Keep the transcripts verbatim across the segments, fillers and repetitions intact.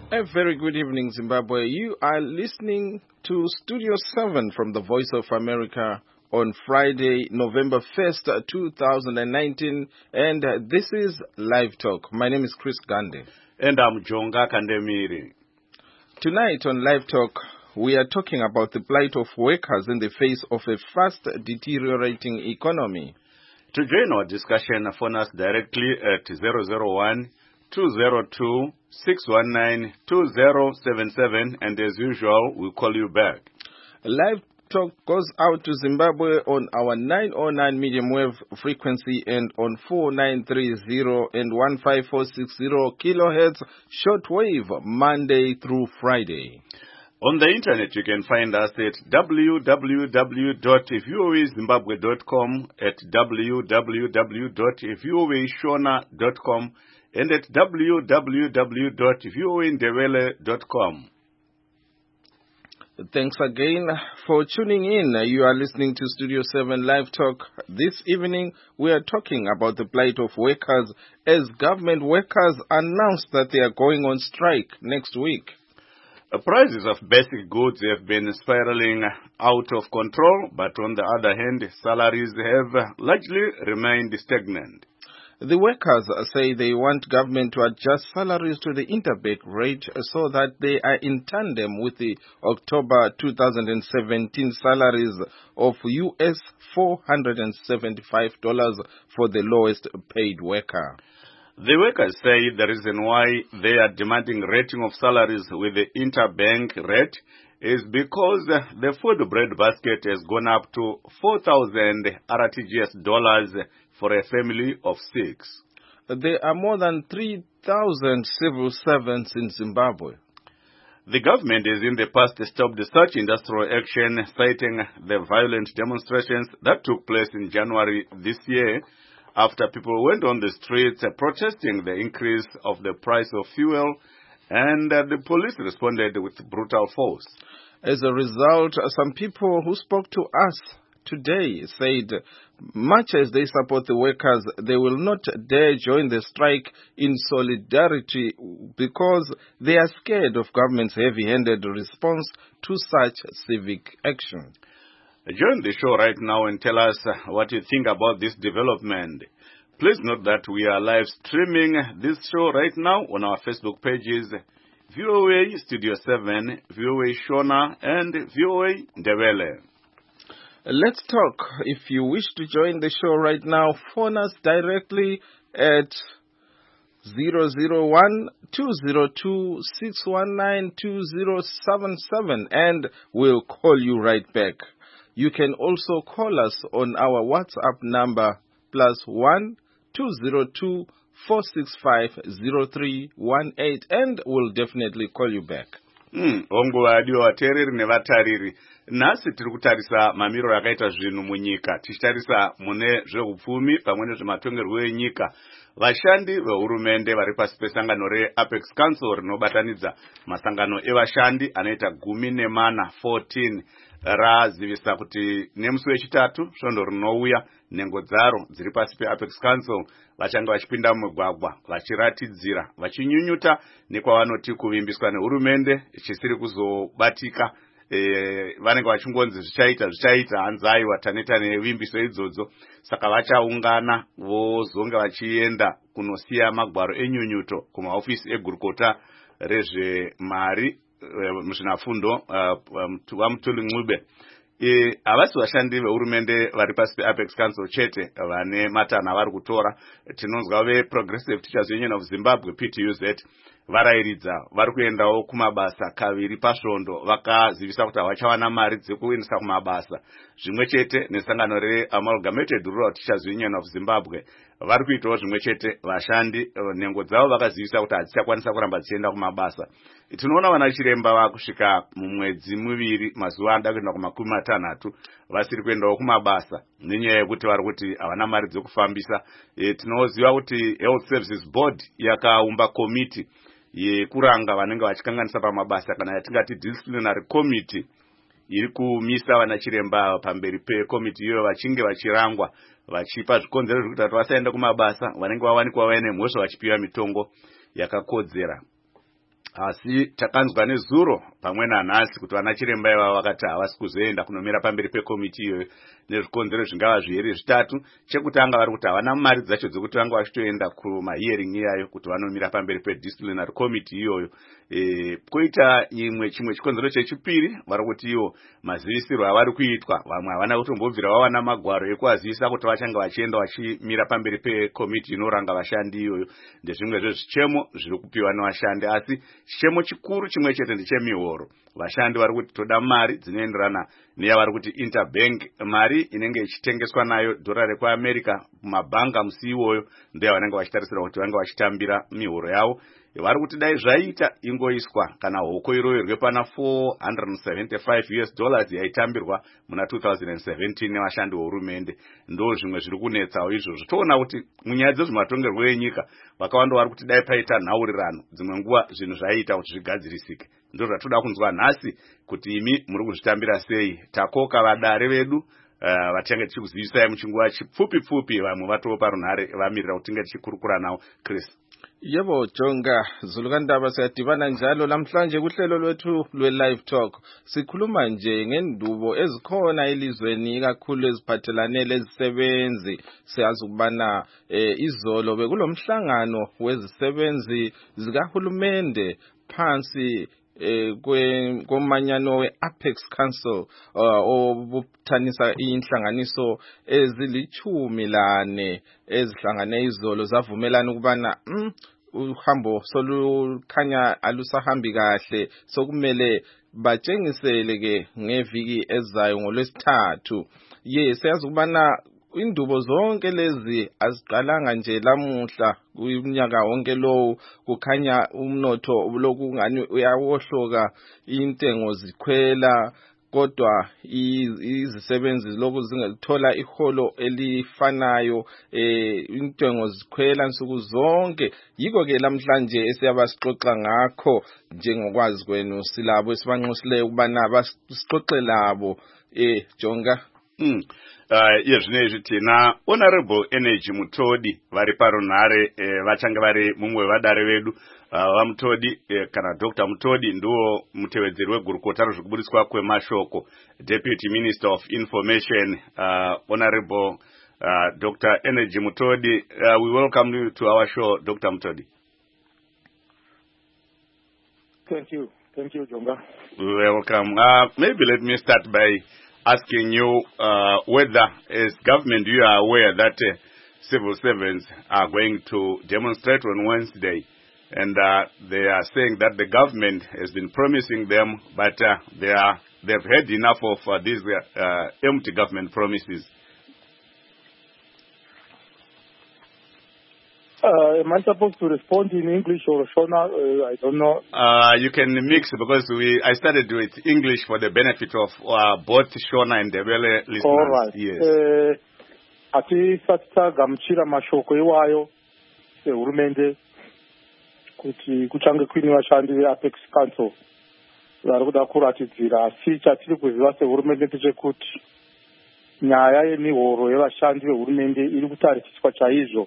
A very good evening, Zimbabwe. You are listening to Studio seven from the Voice of America on Friday, November first, two thousand nineteen, and uh, this is Live Talk. My name is Chris Gande. And I'm Jonga Kandemiri. Tonight on Live Talk, we are talking about the plight of workers in the face of a fast deteriorating economy. To join our discussion, phone us directly at zero zero one, two zero two, six one nine, two zero seven seven, and as usual, we'll call you back. Live Talk goes out to Zimbabwe on our nine oh nine medium wave frequency and on four nine three zero and one five four six zero kilohertz shortwave Monday through Friday. On the internet, you can find us at w w w dot voa zimbabwe dot com, at w w w dot voa shona dot com, and at w w w dot voa ndebele dot com. Thanks again for tuning in. You are listening to Studio seven Live Talk. This evening, we are talking about the plight of workers as government workers announced that they are going on strike next week. The prices of basic goods have been spiraling out of control, but on the other hand, salaries have largely remained stagnant. The workers say they want government to adjust salaries to the interbank rate so that they are in tandem with the October two thousand seventeen salaries of U S four hundred seventy-five dollars for the lowest paid worker. The workers say the reason why they are demanding rating of salaries with the interbank rate is because the food bread basket has gone up to four thousand R T G S dollars for a family of six. There are more than three thousand civil servants in Zimbabwe. The government has in the past stopped such industrial action, citing the violent demonstrations that took place in January this year, after people went on the streets uh, protesting the increase of the price of fuel, and uh, the police responded with brutal force. As a result, some people who spoke to us today said, much as they support the workers, they will not dare join the strike in solidarity because they are scared of government's heavy-handed response to such civic action. Join the show right now and tell us what you think about this development. Please note that we are live streaming this show right now on our Facebook pages, V O A Studio seven, V O A Shona, and V O A Ndebele. Let's talk. If you wish to join the show right now, phone us directly at zero zero one, two zero two, six one nine, two zero seven seven and we'll call you right back. You can also call us on our WhatsApp number plus one two zero two four six five zero three one eight, and we'll definitely call you back. Hmm, ongo adio atereri nevatariri. Nasi tiri kutarisa mamiro akaita zvinhu munyika. Tichitarisa mune zveupfumi pamwe nezvematongerwo enyika. Vashandi vehurumende vari pasi pesangano reApex Council rinobatanidza masangano evashandi anoita gumi nemana fourteen razivisa kuti nemusi wechitatu svondo rinouya nhengo dzaro dziri pasi peApex Council vachanga vachipinda mumugwagwa vachiratidzira vachinyunyuta nekwavanoti kuvimbiswa nehurumende chisiri kuzobatika. E, vanenge vachingonzi zvichaita zvichaita hanzai wataneta nevimbiso idzodzo, saka vachaungana vozonga vachienda kunosiya magwaro enyunyuto kumaofisi egurukota rezvemari muzvinafundo vaMutuli Ncube. Havasi vashandi vehurumende vari pasi peApex Council chete vane matanha vari kutora. Tinonzwa veProgressive Teachers Union of Zimbabwe P T U Z varairidza vari kuendawo kumabasa kaviri pasvondo, vakazivisa kuti havachawana mari dzekuendesa kumabasa. Zvimwe chete nesangano reAmalgamated Rural Teachers Union of Zimbabwe vari kuitawo zvimwe chete. Vashandi nhengo dzavo vakazivisa kuti hadzichakwanisa kuramba dzichienda kumabasa. Tinoona vana chiremba vakusvika mumwedzi miviri mazuva anoda kuenda kumakumi matanhatu vasiri kuendawo kumabasa nenyaya yekuti vari kuti havana mari dzekufambisa. E, tinoziva kuti Health Services Board yakaumba komiti yekuranga vanenge vachikanganisa pamabasa, kana yatingati disciplinary committee, iri kumisa vana chiremba pamberi pekomiti iyoyo vachinge vachirangwa vachipa zvikonzero zvekuti kuti vasaenda kumabasa vanenge vawanikwa vaine mhosva vachipiwa mitongo yakakodzera. asi takanzwa nezuro pamwe nanhasi kuti vana chiremba ivava vakati havasi kuzoenda kunomira pamberi pekomiti iyoyo nezvikonzero zvingava zviviri zvitatu. Chekutanga vari kuti havana mari dzacho dzokuti vanga vachitoenda kumahearing iyayo kuti vanomira pamberi pedisciplinary committee iyoyo. E, koita imwe chimwe chikonzero chechipiri vari kuti ivo mazivisiro avari kuitwa vamwe havana kutombobvira vawana magwaro ekuwazivisa kuti vachanga vachienda vachimira pamberi pekomiti inoranga vashandi iyoyo. Ndezvimwe zvezvichemo zviri kupiwa nevashandi, asi chichemo chikuru chimwe chete ndechemihoro. Vashandi vari kuti toda mari dzinoenderana neyavari kuti interbank, mari inenge ichitengeswa nayo dhora rekuamerica mumabhanga musi iwoyo ndiyo vanenge vachitarisira kuti vange vachitambira mihoro yavo. Vari kuti dai zvaita ingoiswa kana hoko iroverwe pana four hundred seventy-five US dollars yaitambirwa muna two thousand seventeen nevashandi vehurumende. Ndo zvimwe zviri kunetsawo izvozvo. Toona kuti munyaya dzezvematongerwo enyika vakawanda vari kuti dai paita nhaurirano dzimwe nguva zvinhu zvaiita kuti zvigadzirisike. Ndo zvatoda kunzwa nhasi kuti imi muri kuzvitambira sei. Takoka vadare vedu uh, vatinge tichikuzivisai muchinguva chipfupi pfupi, vamwe vatoo parunhare vamirira kuti tinge tichikurukura nawo. Chris. Yebo Jonga, Zulukandaba siyadibana njalo namhlanje kuhlelo lwethu lwe-live talk. Sikhuluma nje ngendubo ezikhona elizweni ikakhulu eziphathelane lezisebenzi. Siyazi ukubana eh, izolo bekulomhlangano wezisebenzi zikahulumende phansi eh komanyano we-Apex Council obuthanisa inhlanganiso ezilichumi lane ezihlangane izolo zavumelana ukubana mm, uhambo solukhanya alusahambi kahle, sokumele batshengisele ke ngeviki ezayo ngolwesithathu. Ye siyazi ukubana indubo zonke lezi aziqalanga nje lamuhla, kunyaka wonke lo kukhanya umnotho lokhu ngani uyawohloka, intengo zikhwela, kodwa izisebenzi lokhu zingathola iholo elifanayo, eh intengo zikhwela nsuku zonke. Yiko ke namhlanje esiyabasixoxa ngakho njengokwazi kwenu silabo esibanxusileyo ukubana basixoxe labo. Eh Jonga. Mm. Uh, yezvinezvi tina Honorable Energy Mutodi vari parunhare eh, vachange vari mumwe vadare vedu. Uh, vamutodi eh, kana Doctor Mutodi ndiwo mutevedzeri wegurukota rezvekuburiswa kwemashoko, Deputy Minister of Information. uh, Honorable uh, Doctor Energy Mutodi, uh, we welcome you to our show, Doctor Mutodi. Thank you. Thank you, Jonga. Welcome. Uh, maybe let me start by asking you uh, whether, as government, you are aware that uh, civil servants are going to demonstrate on Wednesday, and uh, they are saying that the government has been promising them, but uh, they are they've had enough of uh, these uh, empty government promises. Uh, am I supposed to respond in English or Shona? Uh, I don't know. Uh, you can mix, because we I started with English for the benefit of uh, both Shona and Ndebele listeners. All right. Yes. Ati satsa gamchira mashoko iwayo ehurumende kuti kuchange kwini vashandi veApex Council vari kuda kuratidzira, asi chatiri kuziva sehurumende ndechekuti nyaya yemihoro yevashandi vehurumende iri kutarisiswa chaizvo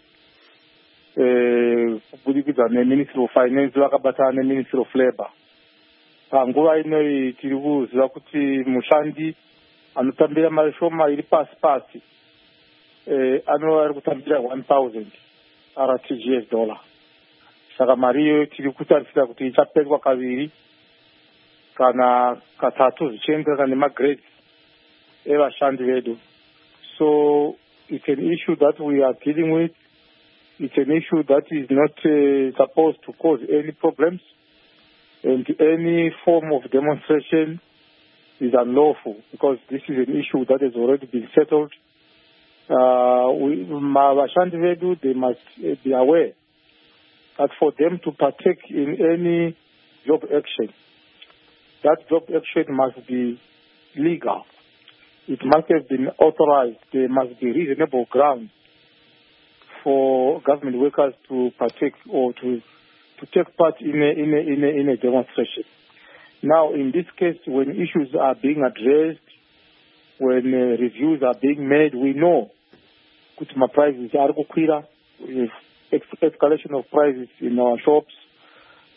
kubudikidza neMinistry of Finance vakabatana neMinistry of Labour. Panguva inoi tiri kuziva kuti mushandi anotambira mari shoma iri pasi pasi anova ari kutambira one thousand R T G S dollar. Saka mari iyo tiri kutarisira kuti ichapedzwa kaviri kana katatu zvichienderana nemagrades evashandi vedu. So it's an issue that we are dealing with. It's an issue that is not uh, supposed to cause any problems, and any form of demonstration is unlawful, because this is an issue that has already been settled. Uh, we, Mavashandi Vedu, they must uh, be aware that for them to partake in any job action, that job action must be legal. It must have been authorized. There must be reasonable grounds for government workers to partake or to to take part in a, in a, in a, in a demonstration. Now, in this case, when issues are being addressed, when uh, reviews are being made, we know Kutuma prices are kukwira, escalation of prices in our shops,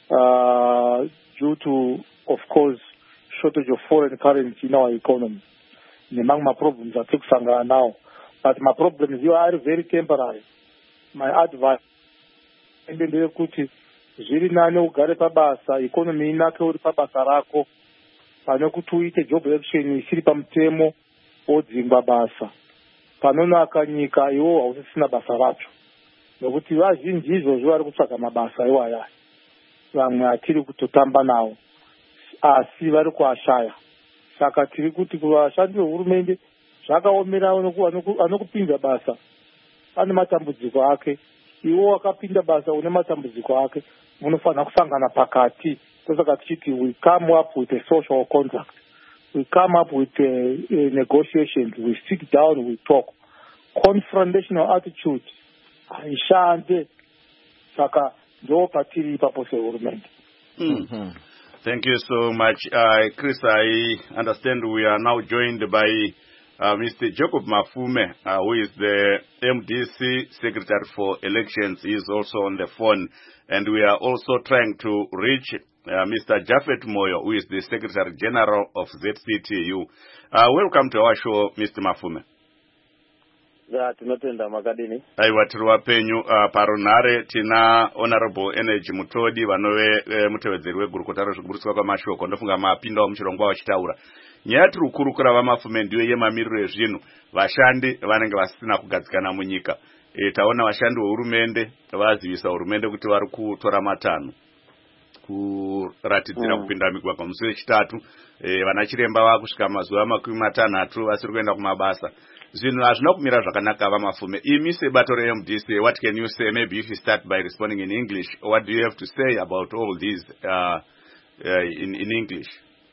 uh, due to, of course, shortage of foreign currency in our economy. Among my problems are fixed now, but my problems you are very temporary. My advice, and then the kuti, ziri nane ugare pabasa, economy inake uri pabasa rako, pane kuti uite job election isiri pamutemo odzingwa basa. Panonaka nyika iwo hausisina basa racho. Nokuti vazhinji izvozvo vari kutsvaga mabasa iwaya. Vamwe atiri kutotamba nawo. Asi vari kuashaya. Saka tiri kuti kuvashandi vehurumende zvakaomera anokupinda basa ane matambudziko ake. Iwo wakapinda basa une matambudziko ake. Munofanira kusangana pakati. Saka tichiti we come up with a social contract. We come up with uh, uh, negotiations. We sit down, we talk. Confrontational attitude. Aishande. Saka ndo patiri papose hurumende. Mm-hmm. Thank you so much. Uh, Chris, I understand we are now joined by uh, Mister Jacob Mafume, uh, who is the M D C Secretary for Elections. He is also on the phone. And we are also trying to reach uh, Mister Japhet Moyo, who is the Secretary General of Z C T U. Uh, welcome to our show, Mister Mafume. Ya tinotenda makadini. Aiwa tiri wapenyu uh, parunhare tina Honorable Energy Mutodi vanove e, mutevedzeri wegurukota rezvekuburiswa kwamashoko ndofunga mapindawo muchirongwa vachitaura. Nyaya tiri kukurukura vaMafume ndiyo yemamiriro ezvinhu vashandi vanenge vasina kugadzikana munyika. E, taona vashandi vehurumende vazivisa hurumende kuti vari kutora matanho kuratidzira mm. kupinda migwagwa musi wechitatu. E, vana chiremba vakusvika mazuva makumi matanhatu vasiri kuenda kumabasa. Zvinhu hazvina kumira zvakanaka vaMafume. Imi sebato re-M D C, what can you say? Maybe if you start by responding in English, what do you have to say about all these uh, uh, in, in English?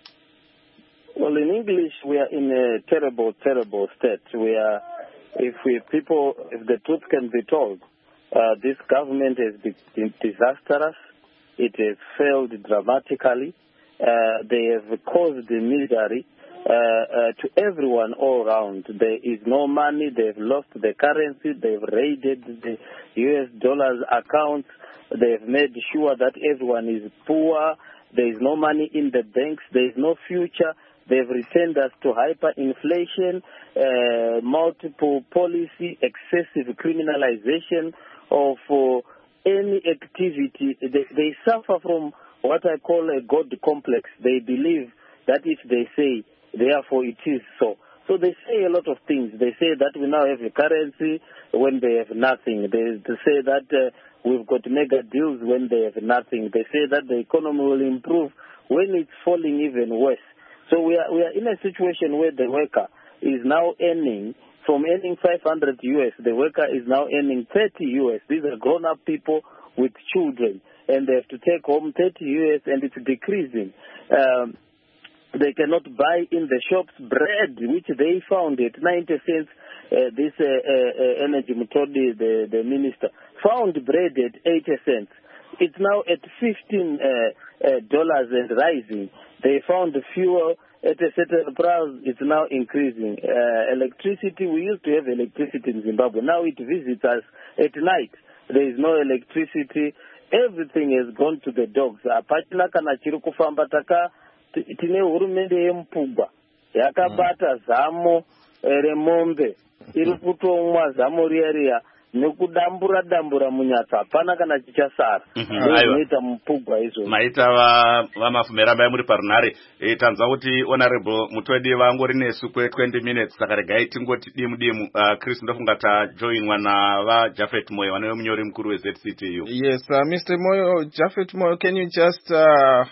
Well, in English, we are in a terrible, terrible state. We are, if we people, if the truth can be told, uh, this government has been disastrous. It has failed dramatically. Uh, they have caused the misery. Uh, uh, to everyone all around. There is no money. They've lost the currency. They've raided the U S dollars accounts. They've made sure that everyone is poor. There is no money in the banks. There is no future. They've returned us to hyperinflation, uh, multiple policy, excessive criminalization of uh, any activity. They, they suffer from what I call a God complex. They believe that if they say, therefore it is so. So they say a lot of things. They say that we now have a currency when they have nothing. They, they say that uh, we've got mega deals when they have nothing. They say that the economy will improve when it's falling even worse. So we are, we are in a situation where the worker is now earning, from earning five hundred U S, the worker is now earning thirty U S. These are grown-up people with children, and they have to take home thirty U S, and it's decreasing. Um, They cannot buy in the shops bread, which they found at ninety cents. Uh, this uh, uh, Energy Mutodi, the, the minister, found bread at eighty cents. It's now at fifteen dollars uh, uh, and rising. They found the fuel at a certain price. It's now increasing. Uh, electricity, we used to have electricity in Zimbabwe. Now it visits us at night. There is no electricity. Everything has gone to the dogs. Apachina kana chiri kufamba taka tine hurumende yemupugwa yakabata zamo remombe iri kutomwa zamo riya riya nekudambura dambura munyatsa hapana kana chichasara zvinoita mupugwa izvo maita vaMafume rambai muri parunhare. E, tanzwa kuti Honorable Mutodi vangori nesu kwe twenty minutes saka regai tingoti dimu dimu. uh, Chris ndofunga tajoinwa naVaJaphet Moyo vanove munyori mukuru weZ C T U. Yes, uh, Mister Moyo, Japhet Moyo, can you just uh,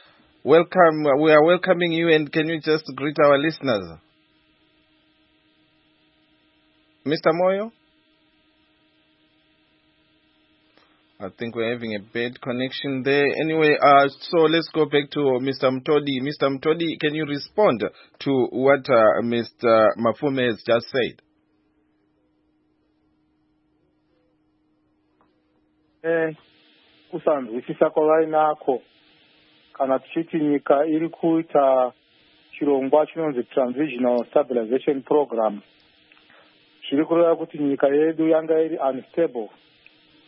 welcome, we are welcoming you, and can you just greet our listeners? Mister Moyo? I think we're having a bad connection there. Anyway, uh, so let's go back to Mister Mutodi. Mister Mutodi, can you respond to what uh, Mister Mafume has just said? Eh, kusanzwisisa kwavainako kana tichiti nyika iri kuita chirongwa chinonzi Transitional Stabilization Program, chiri kureva kuti nyika yedu yanga iri unstable.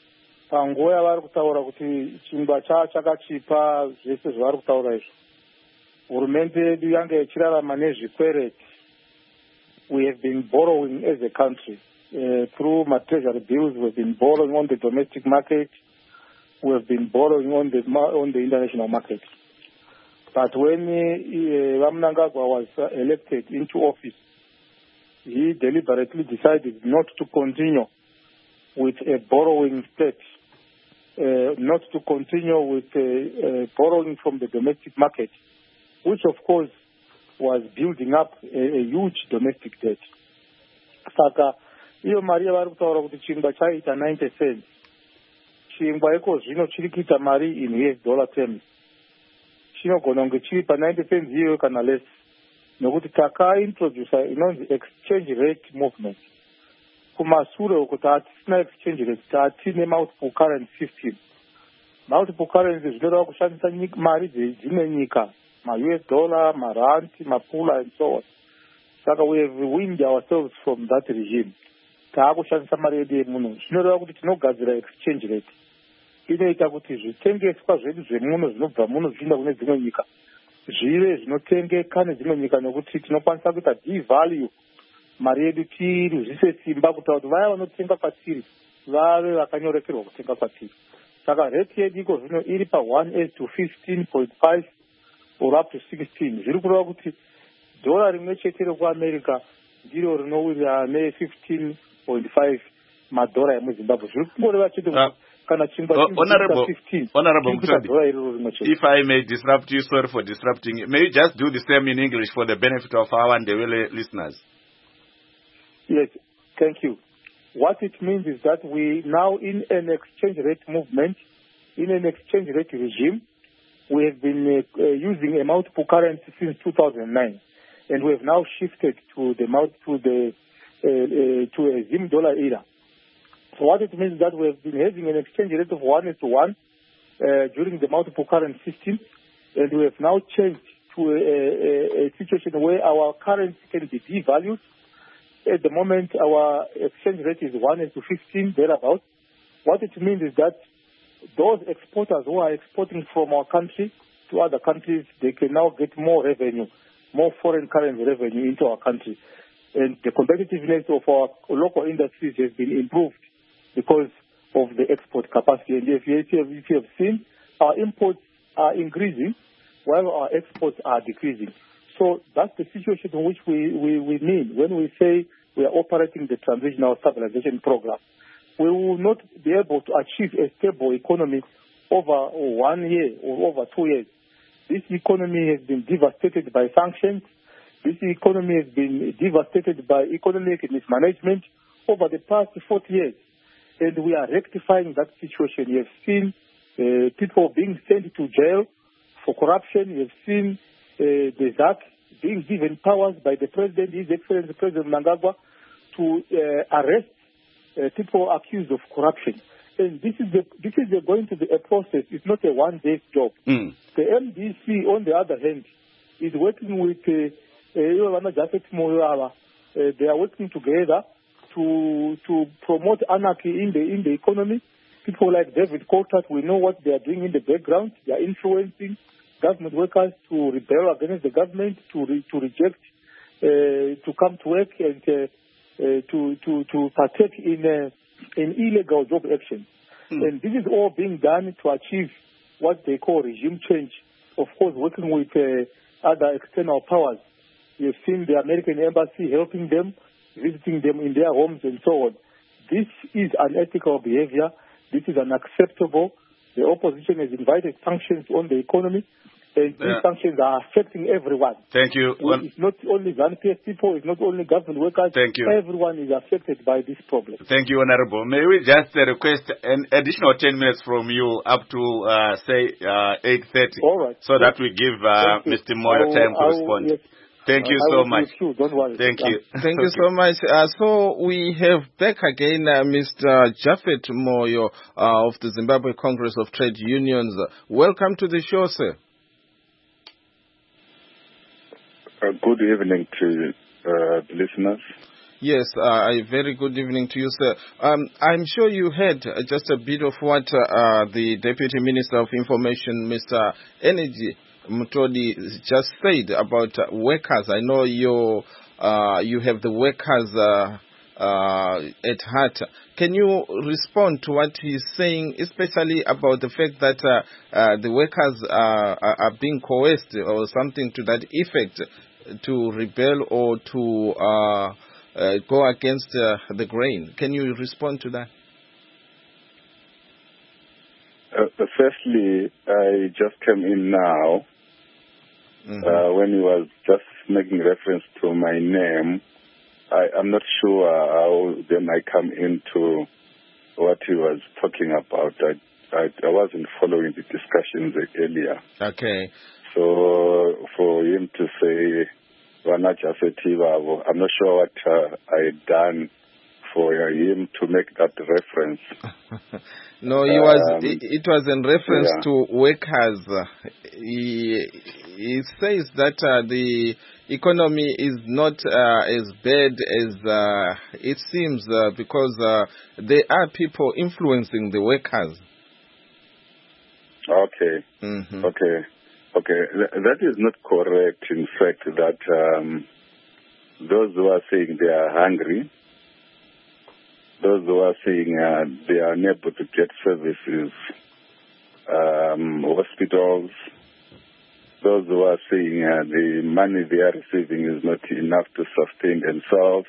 panguva yavari kutaura kuti chingwa chakachipa zvese zvavari kutaura izvo, hurumende yedu yange ichirarama nezvikwereti. We have been borrowing as a country. Uh, through my treasury bills, we have been borrowing on the domestic market. We have been borrowing on the on the international market. But when uh, Mnangagwa was uh, elected into office, he deliberately decided not to continue with a borrowing state, uh, not to continue with uh, uh, borrowing from the domestic market, which of course was building up a, a huge domestic debt. Saka, iyo mari yavari kutaura kuti chingwa chaita ninety cents. Chingwa iko zvino chiri kuita mari in U S dollar terms. Chinogona kunge chiri pa ninety cents iyo kana less. Nokuti takaintroduce inonzi exchange rate movement. Kumashure uko tatisina exchange rate, tatine multiple currency system. Multiple currency zvinoreva kushandisa mari dzimwe nyika, ma U S dollar, ma rand, ma pula and so on. Saka we have weaned ourselves from that regime. Taakushandisa mari yedu yemuno. Zvinoreva kuti tinogadzira exchange rate. Inoita kuti zvitengeswa zvedu zvemuno zvinobva muno zvichienda kune dzimwe nyika zvive zvinotengeka nedzimwe nyika, nekuti tinokwanisa kuita devalue mari yedu tiruzvise simba kuti kuti vaya vanotenga kwatiri vave vakanyorekerwa kutenga kwatiri. Saka rate yedu iko zvino iri pa one is to fifteen point five or up to sixteen. Zviri kureva kuti dora rimwe chete rekuamerica ndiro rinowira ne fifteen point five madhora emuzimbabwe. Zviri kungoreva chete uh, kana chingwa uh, honorable, fifteen. Honorable Mutodi, if I may disrupt you, sorry for disrupting you. May you just do the same in English for the benefit of our Ndebele listeners? Yes, thank you. What it means is that we now in an exchange rate movement, in an exchange rate regime, we have been uh, uh, using a multiple currency since two thousand nine, and we have now shifted to the to the uh, uh, to a Zim dollar era. So what it means is that we have been having an exchange rate of one is to one uh, during the multiple currency system, and we have now changed to a, a, a situation where our currency can be devalued. At the moment, our exchange rate is one is to fifteen, thereabouts. What it means is that those exporters who are exporting from our country to other countries, they can now get more revenue, more foreign currency revenue into our country. And the competitiveness of our local industries has been improved because of the export capacity. And if you, if you have seen, our imports are increasing while our exports are decreasing. So that's the situation in which we, we, we mean when we say we are operating the transitional stabilization program. We will not be able to achieve a stable economy over one year or over two years. This economy has been devastated by sanctions. This economy has been devastated by economic mismanagement over the past forty years. And we are rectifying that situation. You have seen uh, people being sent to jail for corruption. You have seen uh, the Z A C being given powers by the President, His Excellency President Mnangagwa, to uh, arrest uh, people accused of corruption. And this is the, this is the going to be a process. It's not a one-day job. Mm. The M D C, on the other hand, is working with uh, uh, they are working together to to promote anarchy in the in the economy. People like David Coulthard, we know what they are doing in the background. They are influencing government workers to rebel against the government, to re, to reject, uh, to come to work and uh, uh, to to to partake in uh, in illegal job action. Mm. And this is all being done to achieve what they call regime change. Of course, working with uh, other external powers. You've seen the American embassy helping them, visiting them in their homes and so on. This is unethical behavior. This is unacceptable. The opposition has invited sanctions on the economy, and these yeah. sanctions are affecting everyone. Thank you. Well, it's not only ZANU-P F people, it's not only government workers. Thank you. Everyone is affected by this problem. Thank you, Honorable. May we just uh, request an additional ten minutes from you up to, uh, say, uh, eight thirty? All right. So yes. that we give uh, Mister Moyo time to respond. Yes. Thank you uh, so much. You. Don't worry. Thank you. Thank you so much. Uh, so we have back again uh, Mister Japhet Moyo uh, of the Zimbabwe Congress of Trade Unions. Welcome to the show, sir. Uh, good evening to uh, the listeners. Yes, uh, a very good evening to you, sir. Um, I'm sure you heard uh, just a bit of what uh, the Deputy Minister of Information, Mister Energy Mutodi, just said about uh, workers. I know you uh, you have the workers uh, uh, at heart. Can you respond to what he's saying, especially about the fact that uh, uh, the workers are, are being coerced or something to that effect to rebel or to uh, uh, go against uh, the grain? Can you respond to that? Uh, firstly, I just came in now. Mm-hmm. Uh, when he was just making reference to my name, I, I'm not sure how then I come into what he was talking about. I, I, I wasn't following the discussions earlier. Okay. So for him to say, I'm not sure what uh, I had done for him to make that reference. No, he was. Um, it, it was in reference yeah. to workers. He, he says that uh, the economy is not uh, as bad as uh, it seems uh, because uh, there are people influencing the workers. Okay. Mm-hmm. Okay. Okay. That is not correct. In fact, that um, those who are saying they are hungry, those who are saying uh, they are unable to get services, um, hospitals, those who are saying uh, the money they are receiving is not enough to sustain themselves,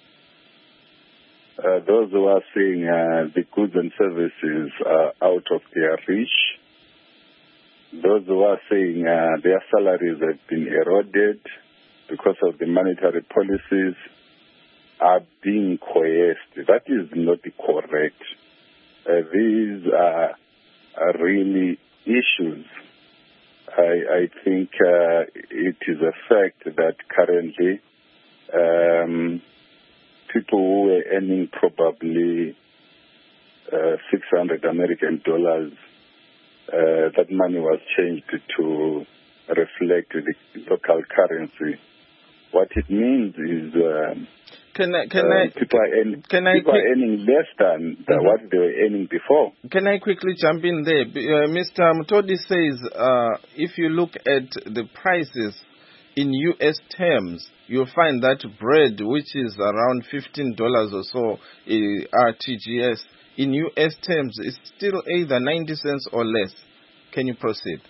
uh, those who are saying uh, the goods and services are out of their reach, those who are saying uh, their salaries have been eroded because of the monetary policies, are being coerced. That is not correct. Uh, these are, are really issues. I, I think uh, it is a fact that currently um, people who were earning probably uh, six hundred American dollars, uh, that money was changed to reflect the local currency. What it means is um, Can I, can uh, I, people, are, earn, can I people are earning less than, than mm-hmm. what they were earning before. Can I quickly jump in there? Uh, Mister Mutodi says uh, if you look at the prices in U S terms, you'll find that bread, which is around fifteen dollars or so, uh, R T G S, in U S terms, is still either ninety cents or less. Can you proceed?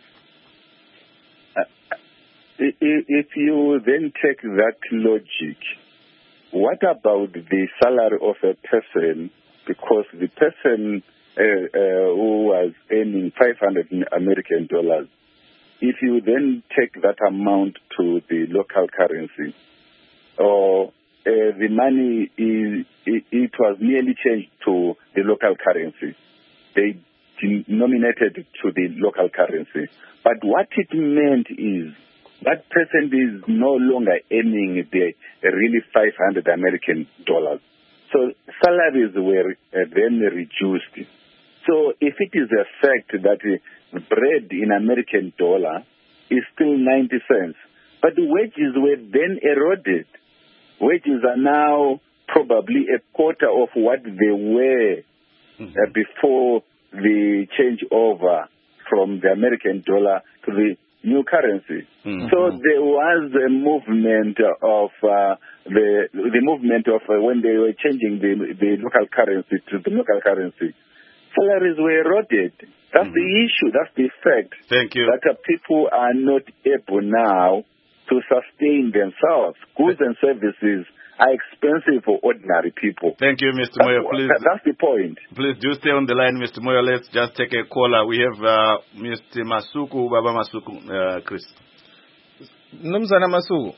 If you then take that logic, what about the salary of a person? Because the person uh, uh, who was earning five hundred American dollars, if you then take that amount to the local currency, or uh, the money is it, it was merely changed to the local currency, they denominated to the local currency. But what it meant is that person is no longer earning the really five hundred American dollars. So salaries were uh, then reduced. So if it is a fact that uh, bread in American dollar is still ninety cents, but the wages were then eroded. Wages are now probably a quarter of what they were mm-hmm. uh, before the changeover from the American dollar to the new currency. Mm-hmm. So there was a movement of uh, the the movement of uh, when they were changing the the local currency to the local currency. Salaries were eroded. That's mm-hmm. the issue. That's the fact. Thank you. That uh, people are not able now to sustain themselves. Goods and services are expensive for ordinary people. Thank you, Mister That's, Moyo. Please, that's the point. Please do stay on the line, Mister Moyo. Let's just take a caller. We have uh, Mister Masuku, Baba Masuku, uh, Chris. Numzana Masuku.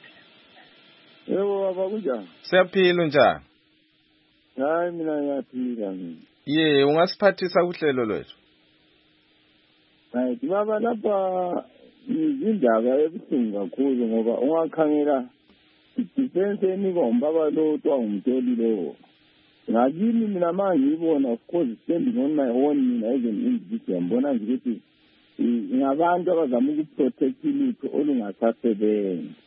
Yebo baba kunjani? Siyaphila njani? Hayi mina ngiyaphila mina. Ye, ungasiphathisa uhlelo lwethu. Hayi baba lapha izindaba ebuhlungu kakhulu ngoba ungakhangela defense enikwa umbaba lo twa umtoli lo. Ngakini mina manje ngibona of course standing on my own mina as an individual ngibona nje ukuthi ngabantu abazama ukuprotect ilutho olungasasebenzi.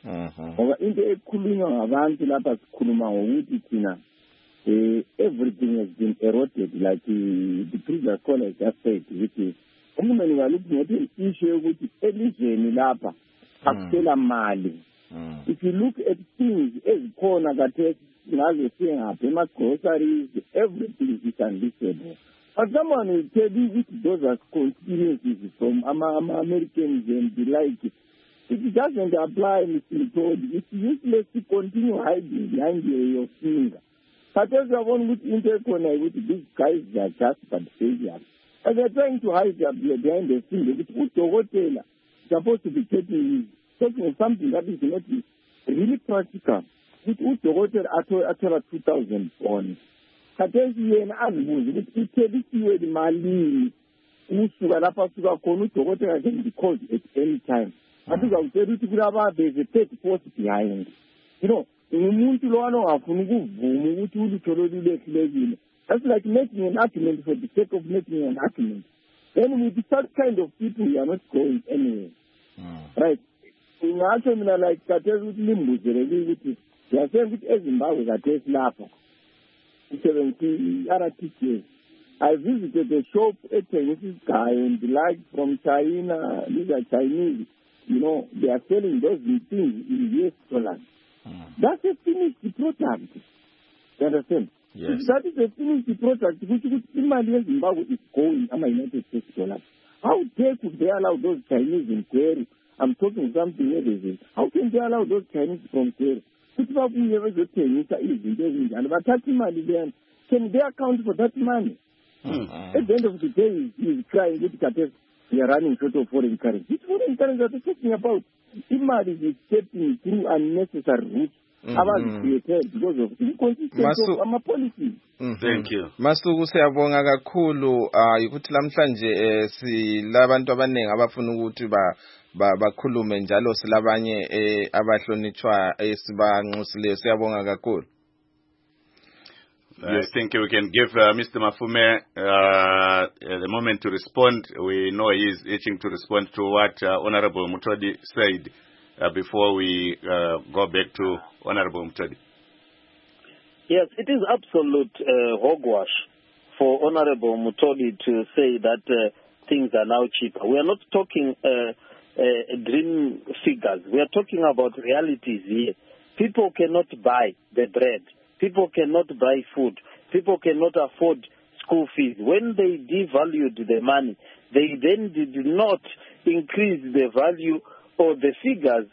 ngoba into ekhulunywa ngabantu lapha sikhuluma ngokuthi thina uh, everything has been eroded like uh, the previous caller just said ukuthi umuntu ngalokhu ngothi issue yokuthi elizweni lapha akusela mali. If you look at things ezikhona kade ngaze singapha ema-groceries, everything is unlistable. But someone will tell you which those are conspiracies from Americans and the like. It doesn't apply, Mister Todd. It's useless to continue hiding behind your finger. But as I want with interconnect with these guys, they are just but failures. And they're trying to hide behind the finger, which put the hotel supposed to be taking talking something that is not really practical. Which put the hotel at two thousand bonds. Kathesi yena azibuze ukuthi ithelisiwe imali usuka lapha asuka khona udokotela can be called at any time. Atizawutshela ukuthi kulaba there's a third force behind. You know, umuntu lo angafuni ukuvuma ukuthi ulutho lolulehlekile. That's like making an argument for the sake of making an argument. Then with such kind of people, we are not going anywhere. Mm. Right? Ingatsho mina like kathesi ukuthi limbuzele ukuthi yasema ukuthi eZimbabwe kathesi lapha seventy other teachers. I visited the shop at this guy and the like from China. These are Chinese. You know, they are selling those things in U S dollars. Mm. That's a finished product. You understand? Yes. If that is a finished product, which in my Zimbabwe is going, I'm a United States dollars. How dare could they allow those Chinese in Query? I'm talking something else. How can they allow those Chinese from Query? And but money then, can they account for that money? Mm-hmm. At the end of the day, he's crying with we are running short of foreign currency. Which foreign currency are they talking about? Imali is stepping through unnecessary routes. Mm-hmm. Created because of inconsistency of our policies. Mm-hmm. Thank you. Masuku siyabonga kakhulu uh ukuthi lamhlanje eh, silabantu abanengi abafuna ukuthi ba bakhulume njalo silabanye eh abahlonitshwa esibanxusileyo siyabonga kakhulu. I think we can give uh, Mister Mafume uh, the moment to respond. We know he is itching to respond to what uh, Honorable Mutodi said uh, before we uh, go back to Honorable Mutodi. Yes, it is absolute uh, hogwash for Honorable Mutodi to say that uh, things are now cheaper. We are not talking uh, uh, dream figures. We are talking about realities here. People cannot buy the bread. People cannot buy food. People cannot afford school fees. When they devalued the money, they then did not increase the value or the figures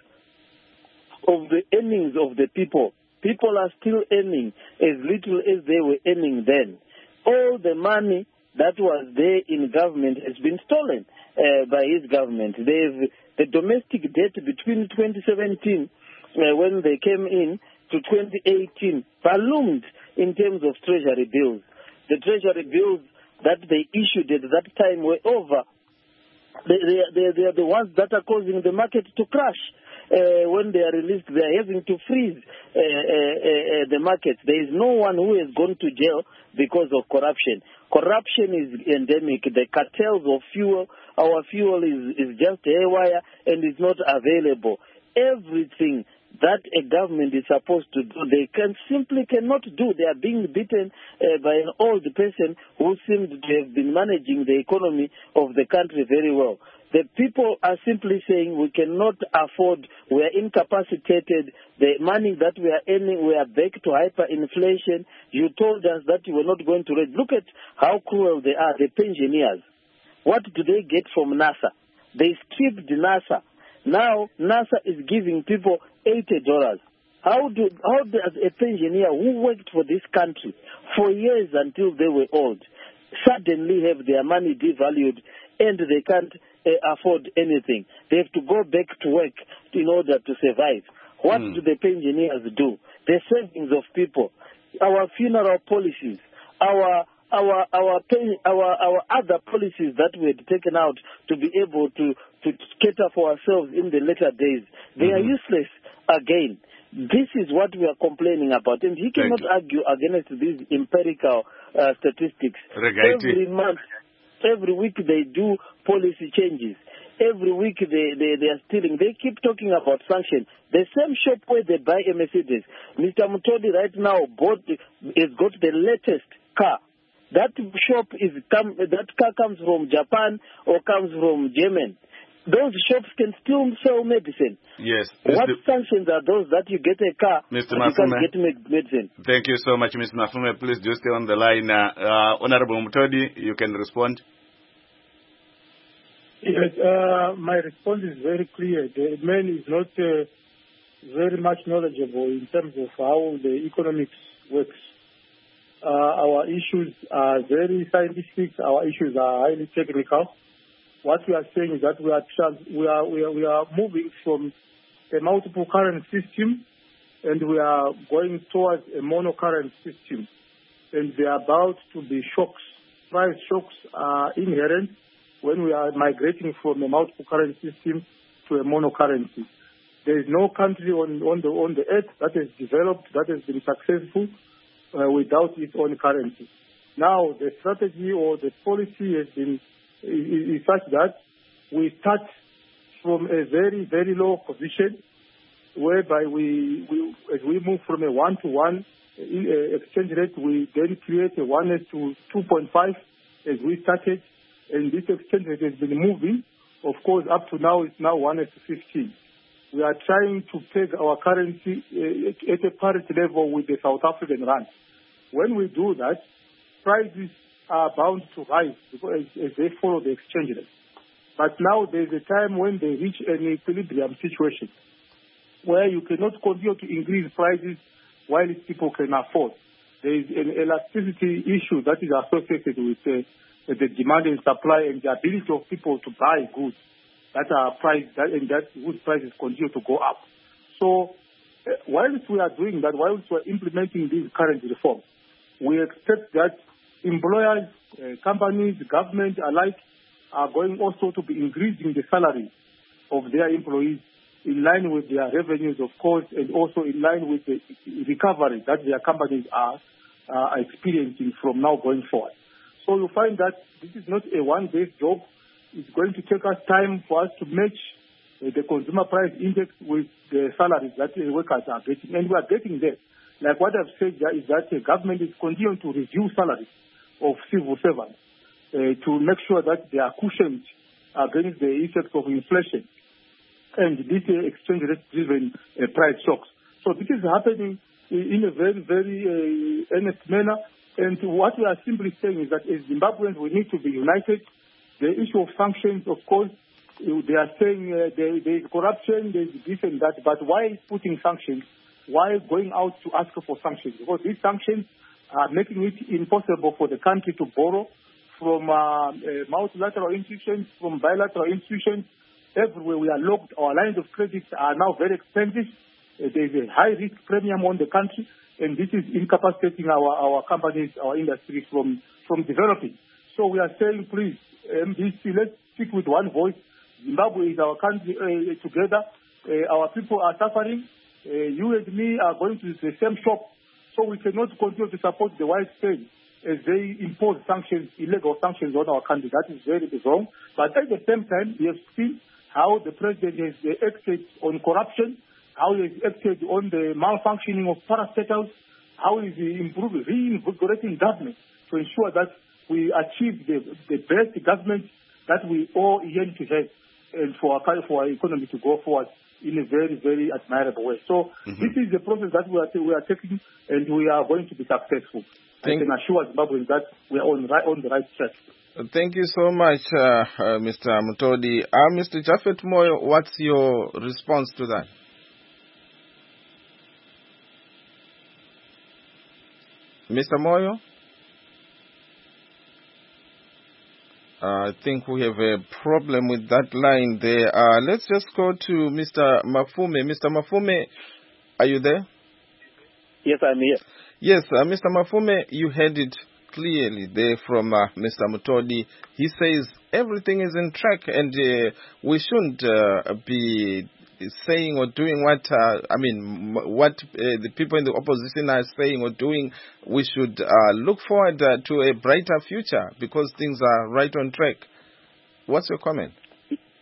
of the earnings of the people. People are still earning as little as they were earning then. All the money that was there in government has been stolen uh, by his government. They've, the domestic debt between twenty seventeen, uh, when they came in, to twenty eighteen, ballooned in terms of treasury bills. The treasury bills that they issued at that time were over. They, they, they, they are the ones that are causing the market to crash. Uh, when they are released, they are having to freeze uh, uh, uh, the market. There is no one who has gone to jail because of corruption. Corruption is endemic. The cartels of fuel, our fuel is, is just haywire and is not available. Everything that a government is supposed to do, they can simply cannot do. They are being beaten uh, by an old person who seemed to have been managing the economy of the country very well. The people are simply saying we cannot afford, we are incapacitated, the money that we are earning, we are back to hyperinflation. You told us that you were not going to raise. Look at how cruel they are, the pensioners. What do they get from NASA? They stripped NASA. Now, NASA is giving people eighty dollars. How do how does a pensioner who worked for this country for years until they were old suddenly have their money devalued and they can't uh, afford anything? They have to go back to work in order to survive. What mm. do the pensioners do? The savings of people, our funeral policies, our our our pay, our our other policies that we had taken out to be able to to cater for ourselves in the later days, they mm-hmm. are useless again. This is what we are complaining about, and he cannot argue against these empirical uh, statistics. Regaiti. Every month, every week they do policy changes. every week they, they, they are stealing. They keep talking about sanctions. The same shop where they buy a Mercedes, Mister Mutodi right now bought, has got the latest car. That shop is come, that car comes from Japan or comes from Germany. Those shops can still sell medicine. Yes. What Mister sanctions are those that you get a car Mister and you can Mafume. get med- medicine? Thank you so much, Mister Mafume. Please do stay on the line. Uh, uh, Honorable Mutodi, you can respond. Yes, uh, my response is very clear. The man is not uh, very much knowledgeable in terms of how the economics works. Uh, our issues are very scientific. Our issues are highly technical. What we are saying is that we are trans- we are we are we are moving from a multiple current system, and we are going towards a monocurrent system. And there are about to be shocks. Price shocks are inherent when we are migrating from a multiple current system to a monocurrency. There is no country on, on the on the earth that has developed, that has been successful uh, without its own currency. Now, the strategy or the policy has been is, is such that we start from a very, very low position, whereby we, we as we move from a one-to-one exchange rate, we then create a one to two point five as we started, and this exchange rate has been moving. Of course, up to now, it's now one to fifteen. We are trying to peg our currency uh, at a parity level with the South African rand. When we do that, prices are bound to rise because as they follow the exchange rate. But now there is a time when they reach an equilibrium situation where you cannot continue to increase prices while people can afford. There is an elasticity issue that is associated with uh, the demand and supply and the ability of people to buy goods that are priced, that, and that goods prices continue to go up. So uh, whilst we are doing that, whilst we are implementing these current reforms, we expect that employers, uh, companies, government alike are going also to be increasing the salary of their employees in line with their revenues, of course, and also in line with the recovery that their companies are uh, experiencing from now going forward. So you find that this is not a one-day job. It's going to take us time for us to match uh, the consumer price index with the salaries that the workers are getting. And we are getting there. Like what I've said there is that the government is continuing to review salaries of civil servants uh, to make sure that they are cushioned against the effects of inflation and this uh, exchange rate-driven uh, price shocks. So this is happening in a very, very uh, earnest manner. And what we are simply saying is that as Zimbabweans, we need to be united. The issue of sanctions, of course, they are saying uh, there, there is corruption, there is this and that, but why putting sanctions? Why going out to ask for sanctions? Because these sanctions are making it impossible for the country to borrow from uh, uh, multilateral institutions, from bilateral institutions. Everywhere we are locked. Our lines of credit are now very expensive. Uh, there is a high risk premium on the country, and this is incapacitating our, our companies, our industry from, from developing. So we are saying, please, M D C, let's speak with one voice. Zimbabwe is our country uh, together. Uh, our people are suffering. Uh, you and me are going to the same shop. So we cannot continue to support the white state as they impose sanctions, illegal sanctions on our country. That is very wrong. But at the same time, we have seen how the president has uh, acted on corruption, how he has acted on the malfunctioning of parastatals, how he is improving, reinvigorating government to ensure that we achieve the, the best government that we all yearn to have and for our, for our economy to go forward in a very, very admirable way. So mm-hmm. this is the process that we are, we are taking, and we are going to be successful. Thank I can assure Zimbabweans that we are on, right, on the right track. Thank you so much, uh, uh, Mister Mutodi. Uh, Mister Japhet Moyo, what's your response to that? Mister Moyo? Uh, I think we have a problem with that line there. Uh, let's just go to Mister Mafume. Mister Mafume, are you there? Yes, I'm here. Yes, uh, Mister Mafume, you heard it clearly there from uh, Mister Mutodi. He says everything is in track, and uh, we shouldn't uh, be saying or doing what, uh, I mean, what uh, the people in the opposition are saying or doing. We should uh, look forward uh, to a brighter future because things are right on track. What's your comment?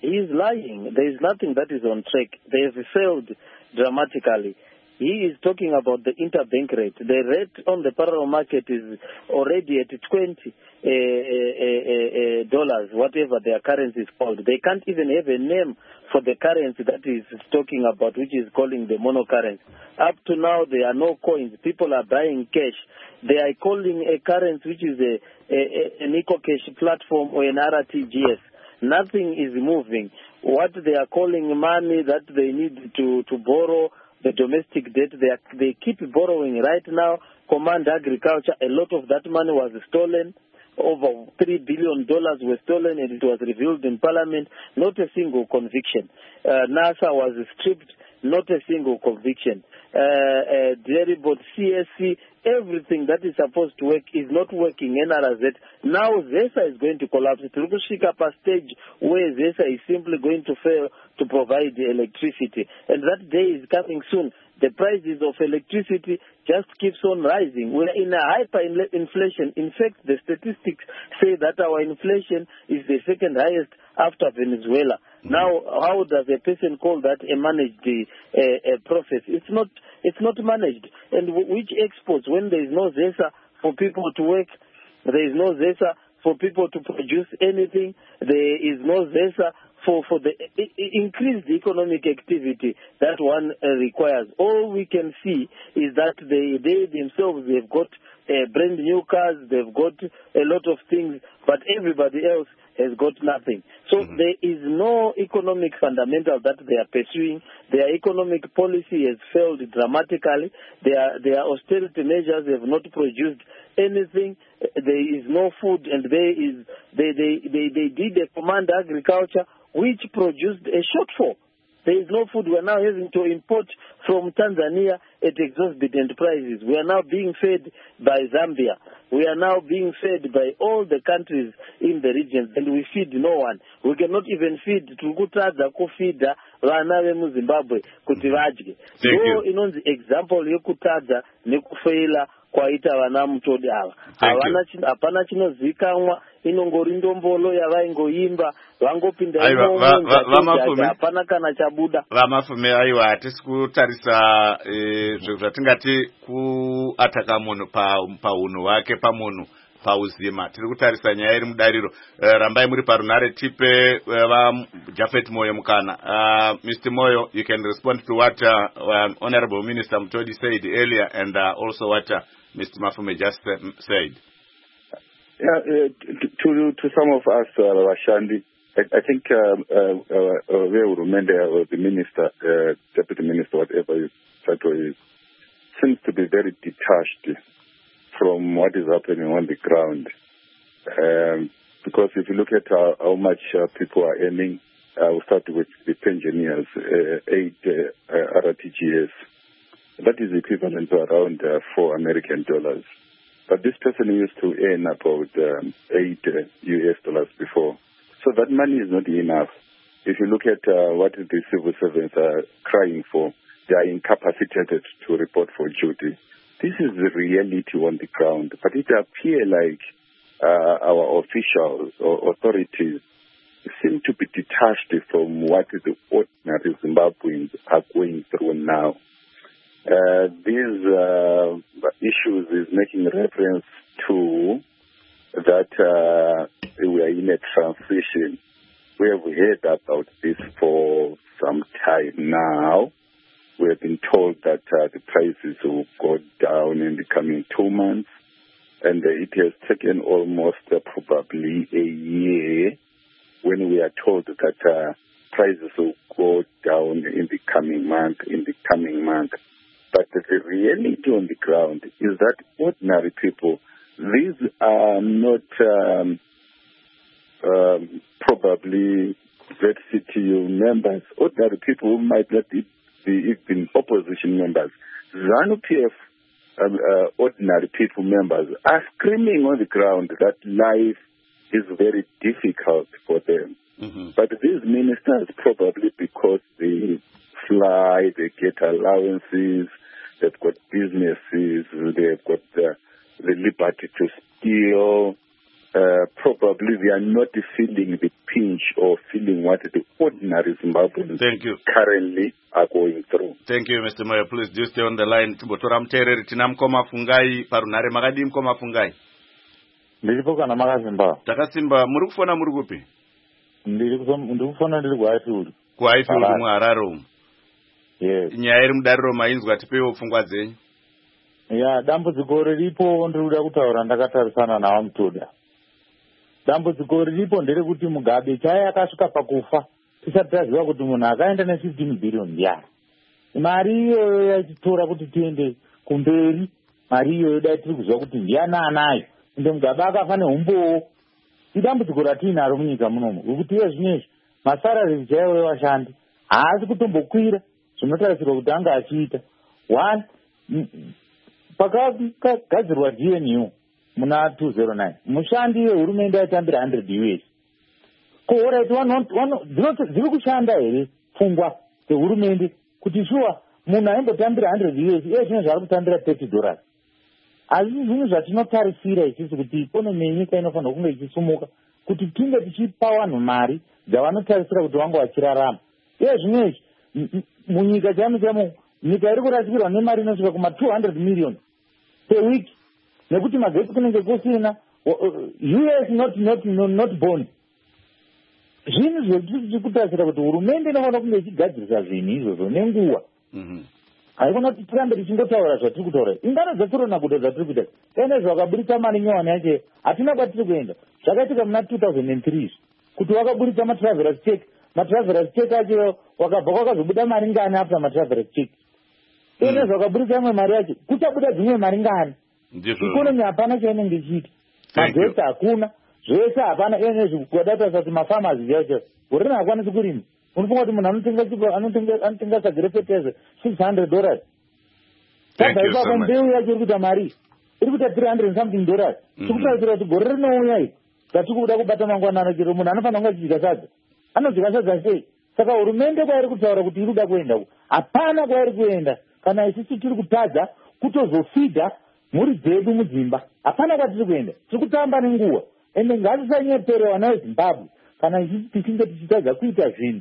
he is lying. There is nothing that is on track. They have failed dramatically. He is talking about the interbank rate. The rate on the parallel market is already at twenty uh, uh, uh, uh, dollars, whatever their currency is called. They can't even have a name for the currency that is talking about, which is calling the monocurrency. Up to now, there are no coins. People are buying cash. They are calling a currency which is a, a, a, an EcoCash platform or an R T G S. Nothing is moving. What they are calling money that they need to, to borrow, the domestic debt, they, are, they keep borrowing right now. Command Agriculture, a lot of that money was stolen. Over three billion dollars were stolen, and it was revealed in Parliament. Not a single conviction. Uh, NASA was stripped. Not a single conviction. Uh, uh, Deribot, C S C, everything that is supposed to work is not working. N R Z. Now ZESA is going to collapse. It will shake up a stage where ZESA is simply going to fail to provide the electricity. And that day is coming soon. The prices of electricity just keeps on rising. We're in a hyperinflation. In fact, the statistics say that our inflation is the second highest after Venezuela. Now, how does a person call that a managed uh, uh, process? It's not. It's not managed. And w- which exports? When there is no ZESA for people to work, there is no ZESA for people to produce anything. There is no ZESA for for the I- increased economic activity that one uh, requires. All we can see is that they they themselves they've got uh, brand new cars, they've got a lot of things, but everybody else has got nothing. So mm-hmm. there is no economic fundamental that they are pursuing. Their economic policy has failed dramatically. Their, their austerity measures have not produced anything. There is no food, and there is they, they, they, they did a command agriculture which produced a shortfall. There is no food. We are now having to import from Tanzania at exorbitant prices. We are now being fed by Zambia. We are now being fed by all the countries in the region, and we feed no one. We cannot even feed. Tukutadza kufida vana vemu Zimbabwe kuti vadye. So inonzi example yekutadza nekufeila kwaita vana mutodi ava. Hapana chinozikanwa, inongori ndombolo yavaingoimba vangopinda imomo hapana kana chabuda. Vamafume aiwa hatisi kutarisa zviro zvatingati kuataka munhu paunhu wake pamunhu pauzima. Tiri kutarisa nyaya iri mudariro. Rambai muri parunare tipe Japhet Moyo mukana. Uh, Mister Moyo, you can respond to what uh, uh, Honorable Minister Mutodi said earlier, and uh, also what uh, Mister Mafume just uh, said. Yeah, uh, to to some of us, uh, Washandi, I, I think um, uh, uh, uh, Rumende or the minister, uh, deputy minister, whatever his title is, seems to be very detached from what is happening on the ground. Um, because if you look at uh, how much uh, people are earning, uh, we'll start with the pensioners, uh, eight uh, uh, R T G S. That is equivalent to around uh, four American dollars. But this person used to earn about um, eight uh, U S dollars before. So that money is not enough. If you look at uh, what the civil servants are crying for, they are incapacitated to report for duty. This is the reality on the ground. But it appears like uh, our officials or authorities seem to be detached from what the ordinary Zimbabweans are going through now. Uh, these uh, issues is making reference to that uh, we are in a transition. We have heard about this for some time now. We have been told that uh, the prices will go down in the coming two months, and uh, it has taken almost uh, probably a year when we are told that uh, prices will go down in the coming month, in the coming month. But the reality on the ground is that ordinary people, these are not um, um, probably Z C T U members, ordinary people who might not be even opposition members. ZANU-P F um, uh, ordinary people members are screaming on the ground that life is very difficult for them. Mm-hmm. But these ministers, probably because they fly, they get allowances, they've got businesses, they've got the, the liberty to steal, uh, probably they are not feeling the pinch or feeling what the ordinary Zimbabweans Thank you. currently are going through. Thank you, Mister Moyo. Please do stay on the line. Tibotora Mutereri, tina Mukoma Fungai, parunare makadi Mukoma Fungai. Ndiripo kana makasimba. Takasimba, muri kufona muri kupi? Ndiri kufona ndiri kuHighfield. kuHighfield muHarare. Yes. Nyaya iri mudariro mainzwa tipewo pfungwa dzenyu. Ya, dambudziko riripo ndiri kuda kutaura ndakatarisana nawo Mutoda. Dambudziko riripo nderekuti Mugabe chaya akasvika pakufa tisati taziva kuti munhu akaenda ne fifteen billion ndiani. Mari iyoyo yachitora kuti tiende kumberi, mari iyoyo dai tiri kuziva kuti ndiani anayo. Ende Mugabe akafa neumbowo. Idambudziko ratinaro munyika munomu ngekuti iye zvinezvi masarari chaiwo evashandi haasi kutombokwira zvinotarisirwa kuti anga achiita. One, pakagadzirwa D N U muna two thousand nine mushandi wehurumende aitambira one hundred U S. Ko alright, dziri kushanda here pfungwa dzehurumende kuti shuwa munhu aimbotambira one hundred U S iye zvino zvari kutambira thirty dollars. Hazvisi zvinhu zvatinotarisira isisi kuti ikonomi yenyika inofanira kunge ichisumuka kuti tinge tichipa vanhu mari dzavanotarisira kuti vange vachirarama. Iye zvinezvi munyika chamo chamo nyika iri kurasikirwa nemari inosvika kuma two hundred million per week nekuti magetsi kunenge kusina. U S not not not bond. Zvinhu zvotiri kutarisira kuti hurumende inofanira kunge ichigadzirisa zvinhu izvozvo nenguva. Haikona kuti tirambe tichingotaura zvatiri kutaura. Ingano dzekorona kuda zvatiri kuita ene zvakaburitsa mari nyowani yacho hatina kwatiri kuenda. Zvakaitika muna two thousand three kuti wakaburitsa matravelers check, matravelers check acho wakabva kwakazobuda mari ngani after matravelers check. Ene zvakaburitsa imwe mari yacho kuchabuda dzimwe mari ngani. Ikonomi hapana chainenge ichiita. Magetsi hakuna, zvese hapana. Ene zvikwadata kuti mafamasi yacho urina hakwanisi kurima. Unofunga kuti munhu anotenga anotenga sagere peteze six hundred dollars. Saka ipapo mbeu yacho iri kuita mari iri kuita three hundred and something dollars. Tikutarisira kuti gore rinouya iri zvatiri kuda kubata mangwanana chero munhu anofanira kunge achidya sadza. Anodya sadza sei? Saka hurumende kwairi kutaura kuti iri kuda kuenda hapana kwairi kuenda kana isisi tiri kutadza kutozofidha mhuri dzedu mudzimba. Hapana kwatiri kuenda, tiri kutamba nenguva. Ende ngatisanyetere vana veZimbabwe kana isisi tichinge tichitadza kuita zvinhu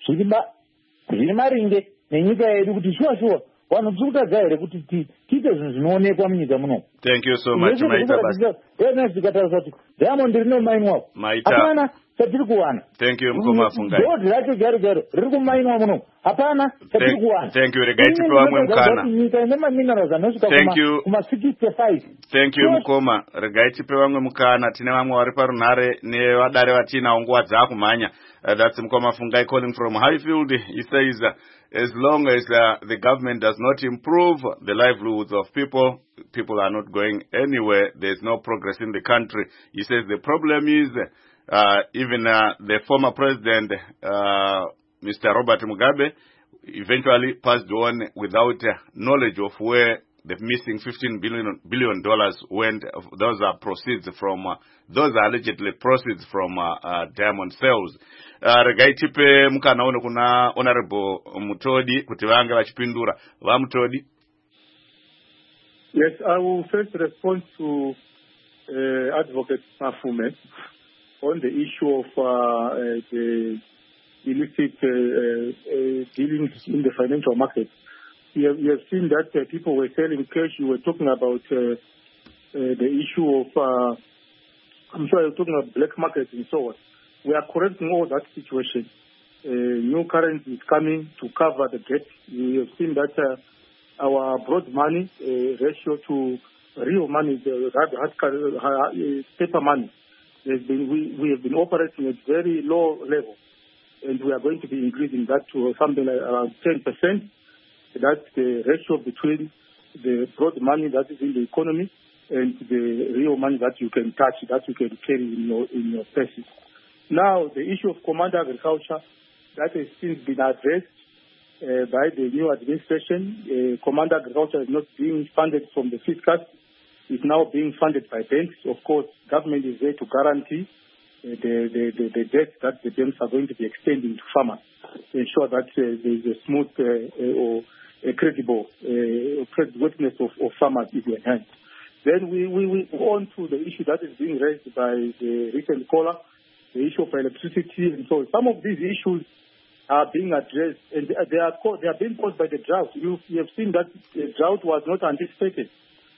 zviri maringe nenyika yedu kuti shuwa shuwa vanhu tiri kutadza here kuti tiite zvinhu zvinoonekwa munyika muno. Thank you so much Maita Basa. Ene zvikatariswa kuti Diamond rine maini wako hapana chatiri kuwana. Thank you Mukoma Fungai. Dhodhi racho garo garo riri kumainwa muno hapana chatiri kuwana. Thank you. Regai tipe vamwe mukana. Nyika ine maminerals anosvika kuma sixty-five. Thank you Mukoma. Regai tipe vamwe mukana. Tine vamwe vari parunhare nevadare vatina nguva dzakumhanya. Uh, that's Mukoma Fungai calling from Highfield. He says uh, as long as uh, the government does not improve the livelihoods of people, people are not going anywhere. There's no progress in the country. He says the problem is uh, even uh, the former president, uh, Mister Robert Mugabe, eventually passed on without uh, knowledge of where the missing fifteen billion dollars went. Those are proceeds from, uh, those are allegedly proceeds from uh, uh, diamond sales. Regai tipe mukana uno kuna Honorable Mutodi kuti vange vachipindura. Va Mutodi? Yes, I will first respond to uh, Advocate Mafume on the issue of uh, uh, the illicit uh, uh, dealings in the financial market. You have, you have seen that uh, people were selling cash. You were talking about uh, uh, the issue of, uh, I'm sure you're talking about black markets and so on. We are correcting all that situation. Uh, new currency is coming to cover the gap. We have seen that uh, our broad money uh, ratio to real money, the hard, hard, hard, paper money, has been, we, we have been operating at very low level. And we are going to be increasing that to something like around ten percent. That's the ratio between the broad money that is in the economy and the real money that you can touch, that you can carry in your, in your purses. Now, the issue of command agriculture, that has since been addressed uh, by the new administration. Uh, command agriculture is not being funded from the fiscal. It's now being funded by banks. Of course, government is there to guarantee uh, the, the, the, the debt that the banks are going to be extending to farmers to ensure that uh, there is a smooth uh, uh, or a credible uh, creditworthiness of, of farmers is enhanced. Then we, we, we go on to the issue that is being raised by the recent caller, the issue of electricity. And so some of these issues are being addressed, and they are, co- they are being caused by the drought. You, you have seen that the drought was not anticipated.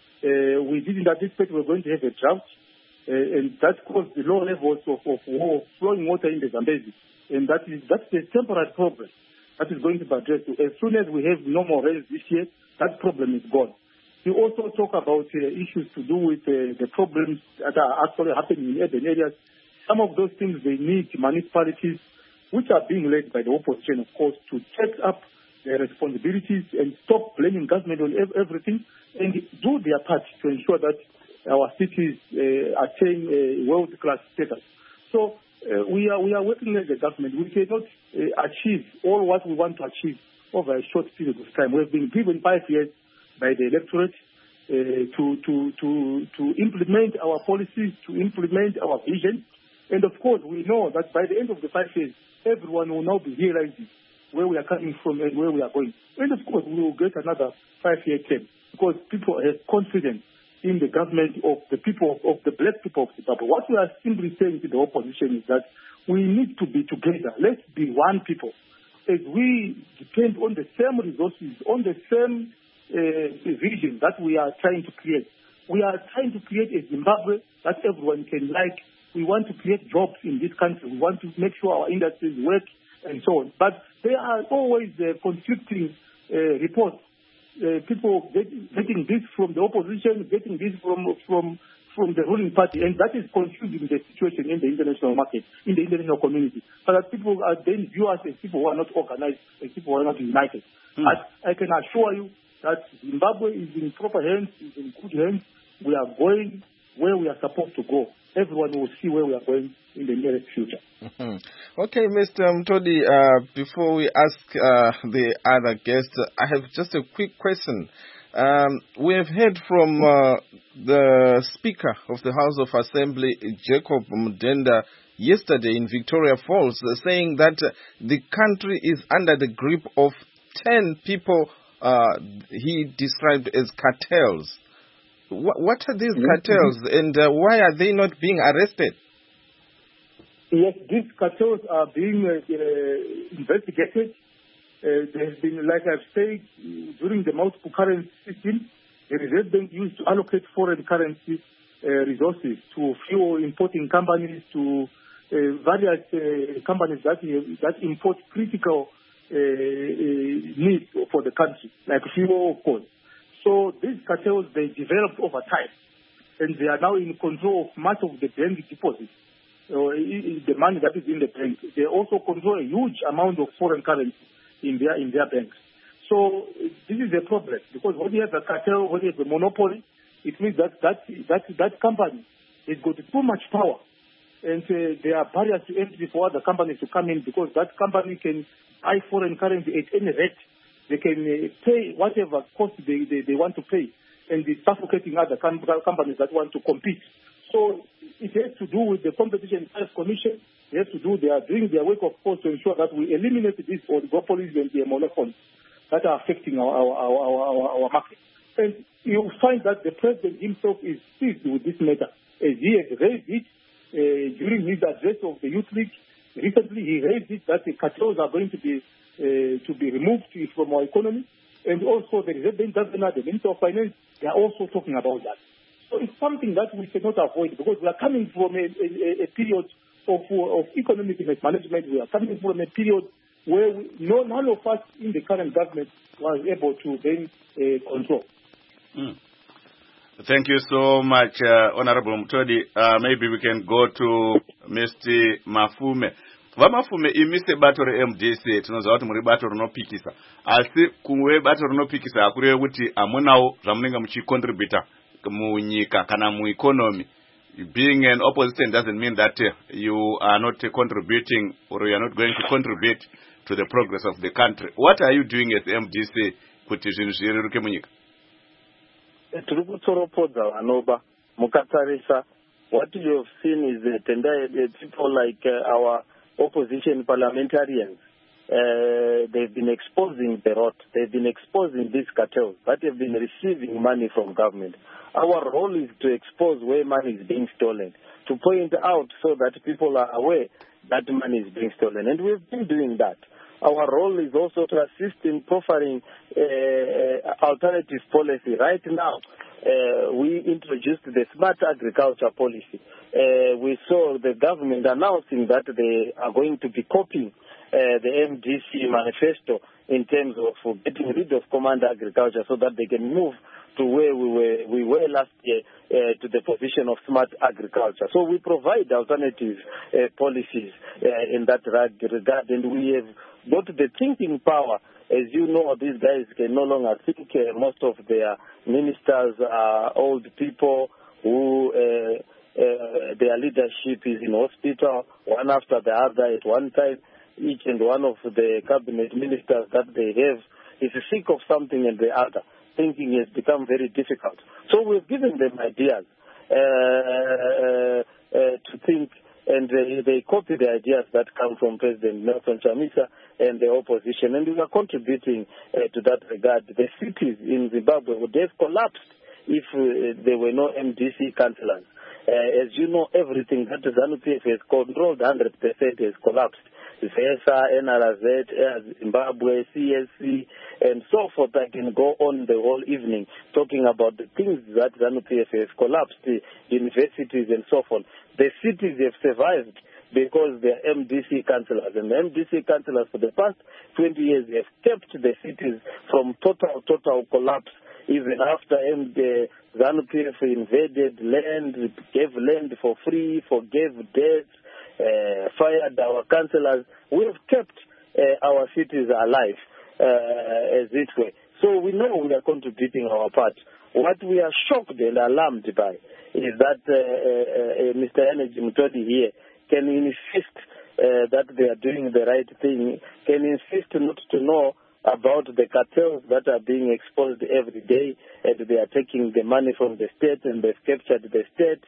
Uh, we didn't anticipate we were going to have a drought, uh, and that caused the low levels of, of, of flowing water in the Zambezi. And that is, that's a temporary problem that is going to be addressed. As soon as we have no more rains this year, that problem is gone. We also talk about uh, issues to do with uh, the problems that are actually happening in urban areas. Some of those things, they need municipalities, which are being led by the opposition, of course, to take up their responsibilities and stop blaming government on ev- everything and do their part to ensure that our cities uh, attain a world-class status. So uh, we are we are working as a government. We cannot uh, achieve all what we want to achieve over a short period of time. We have been given five years by the electorate uh, to, to, to, to implement our policies, to implement our vision. And of course, we know that by the end of the five years, everyone will now be realizing where we are coming from and where we are going. And of course, we will get another five-year term because people have confidence in the government of the people, of the black people of Zimbabwe. What we are simply saying to the opposition is that we need to be together. Let's be one people. As we depend on the same resources, on the same uh, vision that we are trying to create. We are trying to create a Zimbabwe that everyone can like. We want to create jobs in this country. We want to make sure our industries work and so on. But there are always uh, conflicting uh, reports. Uh, people get, getting this from the opposition, getting this from from from the ruling party, and that is confusing the situation in the international market, in the international community. So that people are then view us as people who are not organized, as people who are not united. Hmm. I, I can assure you that Zimbabwe is in proper hands, is in good hands. We are going where we are supposed to go. Everyone will see where we are going in the nearest future. Mm-hmm. Okay, Mister Mtodi, uh, before we ask uh, the other guests, I have just a quick question. Um, we have heard from uh, the Speaker of the House of Assembly, Jacob Mudenda, yesterday in Victoria Falls, uh, saying that uh, the country is under the grip of ten people uh, he described as cartels. What, what are these cartels, and uh, why are they not being arrested? Yes, these cartels are being uh, uh, investigated. Uh, there has been, like I've said, during the multiple currency system, the Reserve Bank used to allocate foreign currency uh, resources to fuel importing companies, to uh, various uh, companies that that import critical uh, uh, needs for the country, like fuel, of course. So these cartels, they developed over time, and they are now in control of much of the bank deposits, uh, the money that is in the bank. They also control a huge amount of foreign currency in their in their banks. So this is a problem, because when you have a cartel, when you have a monopoly, it means that that that, that company has got too much power, and uh, there are barriers to entry for other companies to come in, because that company can buy foreign currency at any rate. They can uh, pay whatever cost they, they, they want to pay, and it's suffocating other com- companies that want to compete. So it has to do with the Competition Price Commission. They have to do, they are doing their work, of course, to ensure that we eliminate these oligopolies and the monopolies that are affecting our, our, our, our, our market. And you find that the president himself is seized with this matter. As he has raised it uh, during his address of the Youth League, recently he raised it that the cartels are going to be Uh, to be removed from our economy, and also the Reserve Bank Governor, the Minister of Finance, they are also talking about that. So it's something that we cannot avoid, because we are coming from a, a, a period of, of economic mismanagement. We are coming from a period where we, no, none of us in the current government was able to then uh, control. Mm. Thank you so much, uh, Honorable Mtodi. Uh, maybe we can go to Mister Mafume. Vamafume imise bato re M D C tinoziva kuti muri bato rinopikisa, asi kuwe bato rinopikisa hakureve kuti hamunawo zvamunenge muchicontributa munyika kana mueconomy. Being an opposition doesn't mean that uh, you are not uh, contributing, or you are not going to contribute to the progress of the country. What are you doing at M D C kuti zvinhu zvireruke munyika? Tiri kutsoropodza vanoba mukatarisa. What you have seen is that uh, people like uh, our opposition parliamentarians, uh, uh, they've been exposing the rot. They've been exposing these cartels that have been receiving money from government. Our role is to expose where money is being stolen, to point out so that people are aware that money is being stolen. And we've been doing that. Our role is also to assist in proffering uh, alternative policy. Right now, uh, we introduced the smart agriculture policy. Uh, we saw the government announcing that they are going to be copying uh, the M D C manifesto in terms of getting rid of command agriculture so that they can move to where we were we were last year, uh, to the position of smart agriculture. So we provide alternative uh, policies uh, in that regard, and we have got the thinking power. As you know, these guys can no longer think. Uh, most of their ministers are old people who uh, uh, their leadership is in hospital, one after the other at one time. Each and one of the cabinet ministers that they have is sick of something and the other. Thinking has become very difficult. So we've given them ideas uh, uh, uh, to think, and uh, they copy the ideas that come from President Nelson Chamisa and the opposition, and we are contributing uh, to that regard. The cities in Zimbabwe would have collapsed if uh, there were no M D C councillors. Uh, as you know, everything that ZANU-P F has controlled one hundred percent has collapsed. ZESA, N R Z, Zimbabwe, C S C, and so forth. I can go on the whole evening talking about the things that ZANU-P F has collapsed, the universities and so forth. The cities have survived because they are M D C councillors. And the M D C councillors for the past twenty years have kept the cities from total, total collapse. Even after M D, ZANU-P F invaded land, gave land for free, forgave debts, Uh, fired our councillors, we have kept uh, our cities alive, uh, as it were. So we know we are contributing our part. What we are shocked and alarmed by is that uh, uh, uh, Mister Energy Mutodi here can insist uh, that they are doing the right thing, can insist not to know about the cartels that are being exposed every day, and they are taking the money from the state and they've captured the state.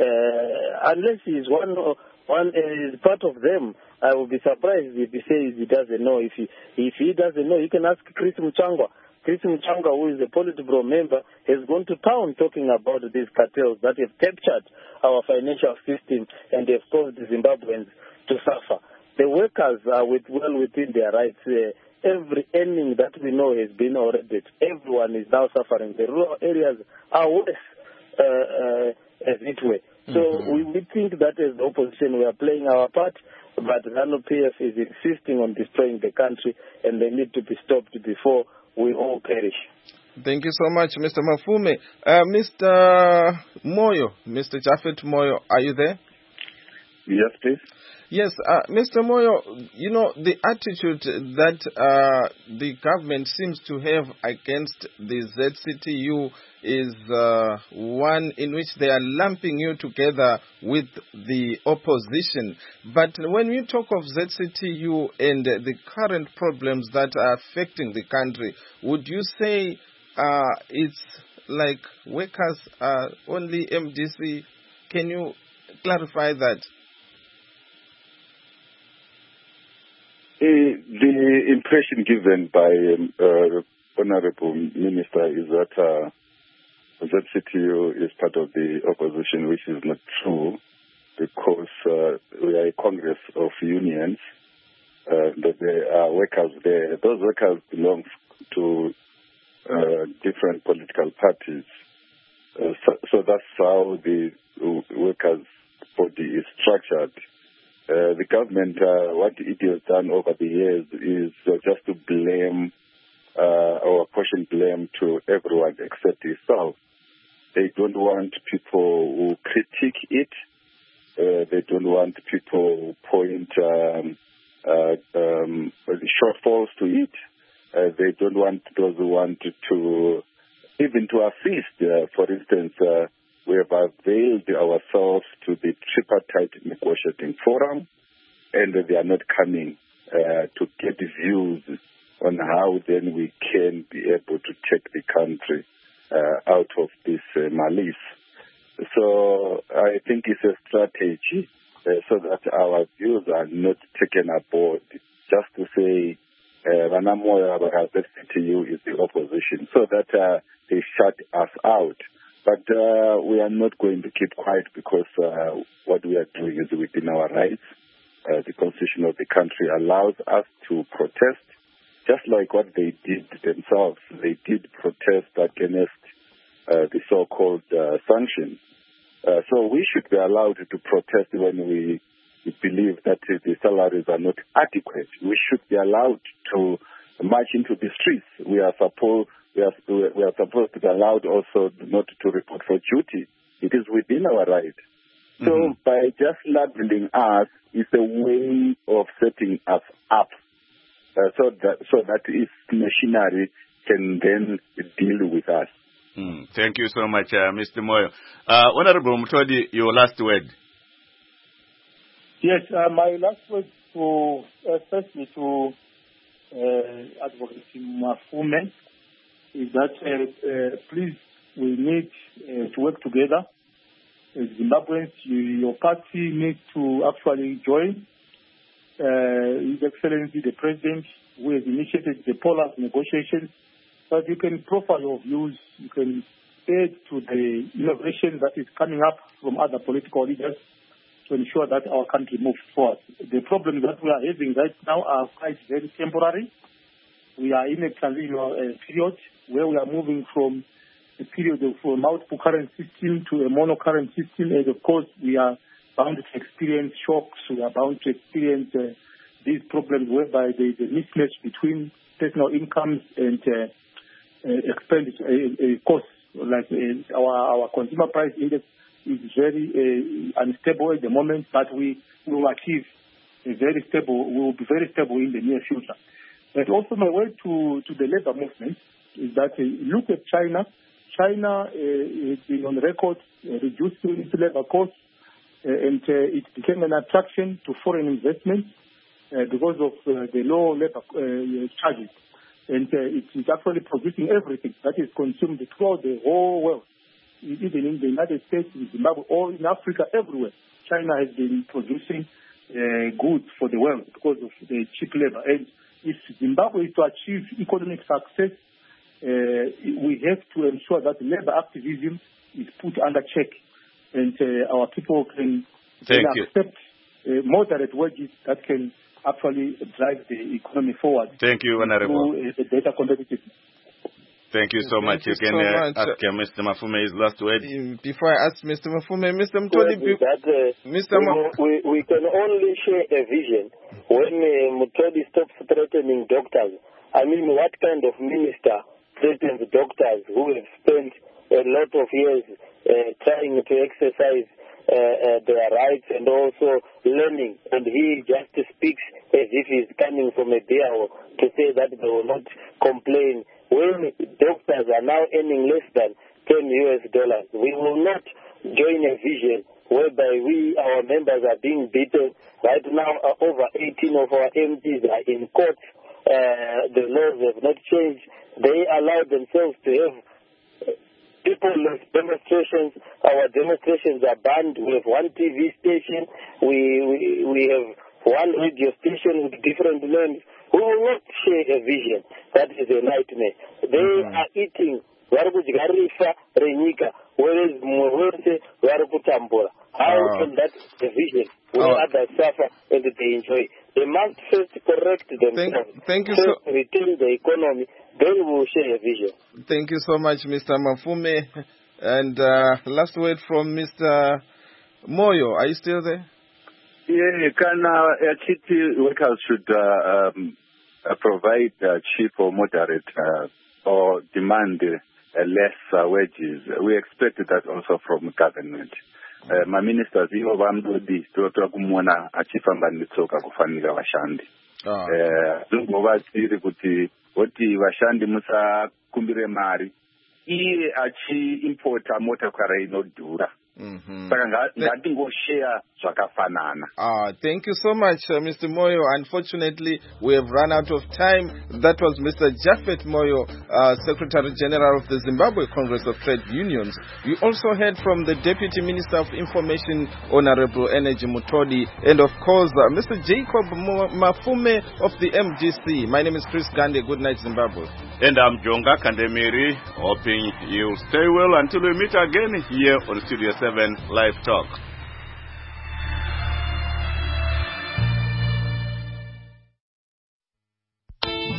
Uh, unless he is one One is part of them. I will be surprised if he says he doesn't know. If he, if he doesn't know, you can ask Chris Muchangwa. Chris Muchangwa, who is a Politburo member, has gone to town talking about these cartels that have captured our financial system and have caused the Zimbabweans to suffer. The workers are with, well within their rights. Uh, every earning that we know has been audited. Everyone is now suffering. The rural areas are worse, uh, uh, as it were. So mm-hmm. we, we think that as the opposition we are playing our part, but ZANU-P F is insisting on destroying the country, and they need to be stopped before we all perish. Thank you so much, Mister Mafume. Uh, Mister Moyo, Mister Japhet Moyo, are you there? Yes, please. Yes, uh, Mister Moyo, you know, the attitude that uh, the government seems to have against the Z C T U is uh, one in which they are lumping you together with the opposition. But when you talk of Z C T U and the current problems that are affecting the country, would you say uh, it's like workers are only M D C? Can you clarify that? Uh, the impression given by um, uh, Honorable Minister is that uh, Z C T U is part of the opposition, which is not true, because uh, we are a Congress of unions, uh, that there are workers there. Those workers belong to uh, different political parties. Uh, so, so that's how the workers' body is structured. Uh, the government, uh, what it has done over the years is uh, just to blame uh, or apportion blame to everyone except itself. They don't want people who critique it. Uh, they don't want people who point um, uh, um, shortfalls to it. Uh, they don't want those who want to even to assist. Uh, for instance, uh, we have availed ourselves to the tripartite negotiating forum, and they are not coming uh, to get views on how then we can be able to take the country uh, out of this uh, malice. So I think it's a strategy uh, so that our views are not taken aboard. Just to say, uh, Vana Moyo T U is the opposition, so that uh, they shut us out. But uh, we are not going to keep quiet because uh, what we are doing is within our rights. Uh, the constitution of the country allows us to protest, just like what they did themselves. They did protest against uh, the so-called uh, sanctions. Uh, so we should be allowed to protest when we, we believe that the salaries are not adequate. We should be allowed to march into the streets. We are supposed we are we are supposed to be allowed also not to report for duty. It is within our right. Mm-hmm. So by just labeling us is a way of setting us up, uh, so that so that its machinery can then deal with us. Mm. Thank you so much, uh, Mister Moyo. Uh, Honorable Mutodi, your last word. Yes, uh, my last word to uh, firstly to uh, Advocate Mafume is that uh, uh, please, we need uh, to work together. As Zimbabweans, you, your party needs to actually join. Uh, His Excellency the President, who has initiated the Polar negotiations, but you can profile your views, you can add to the innovation that is coming up from other political leaders to ensure that our country moves forward. The problems that we are having right now are quite very temporary. We are in a transitional uh, period where we are moving from a period of a multiple current system to a monocurrent system, and of course we are bound to experience shocks, we are bound to experience uh, these problems whereby there is a mismatch between personal incomes and uh, uh, expenditure uh, uh, costs. Like uh, our, our consumer price index is very uh, unstable at the moment, but we will achieve a very stable, we will be very stable in the near future. But also my word to, to the labor movement is that uh, look at China. China uh, has been on record uh, reducing its labor costs, uh, and uh, it became an attraction to foreign investment uh, because of uh, the low labor uh, charges. And uh, it is actually producing everything that is consumed throughout the whole world, even in the United States, in Zimbabwe, or in Africa, everywhere. China has been producing uh, goods for the world because of the cheap labor. And if Zimbabwe is to achieve economic success, uh, we have to ensure that labor activism is put under check, and uh, our people can, can accept uh, moderate wages that can actually drive the economy forward. Thank you, Honorable. Through uh, data competitiveness. Thank you so Thank much. You you can so uh, much. ask uh, Mister Mafume his last word. Before I ask Mister Mafume, Mister Mutodi, Well, that, uh, Mister Ma- we, we can only share a vision when uh, Mutodi stops threatening doctors. I mean, what kind of minister threatens doctors who have spent a lot of years uh, trying to exercise uh, uh, their rights and also learning, and he just speaks as if he's coming from a beer to say that they will not complain when doctors are now earning less than ten U S dollars. We will not join a vision whereby we, our members, are being beaten. Right now, uh, over eighteen of our M Ps are in court. Uh, the laws have not changed. They allow themselves to have people-less demonstrations. Our demonstrations are banned. We have one T V station. We, we, we have one radio station with different names. We will not share a vision. That is a nightmare. They mm-hmm. are eating varikudya renyika, whereas Mwese varikutambura. How uh, can that be a vision where uh, others suffer and they enjoy? They must first correct themselves. Thank, thank you first so return the economy, then we will share a vision. Thank you so much, Mister Mafume. And uh, last word from Mister Moyo. Are you still there? Yeah, can uh, city workers should uh, um, uh, provide uh, cheap or moderate uh, or demand uh, less uh, wages. We expect that also from government. Uh, my ministers ivo vamdodi totwa kumona achifamba netsoka kufanika vashandi. Eh zingova tiri kuti woti vashandi musakumbire mari iye achi importa motokari inodhura Mhm. saka nga- The- ngatingoshare zvakafanana. Ah, thank you so much, uh, Mister Moyo. Unfortunately, we have run out of time. That was Mister Japhet Moyo, uh, Secretary General of the Zimbabwe Congress of Trade Unions. We also heard from the Deputy Minister of Information, Honorable Energy Mutodi, and of course, uh, Mister Jacob Mo- Mafume of the M G C. My name is Chris Gandhi. Good night, Zimbabwe. And I'm Jonga Kandemiri, hoping you'll stay well until we meet again here on Studio seven Live Talk.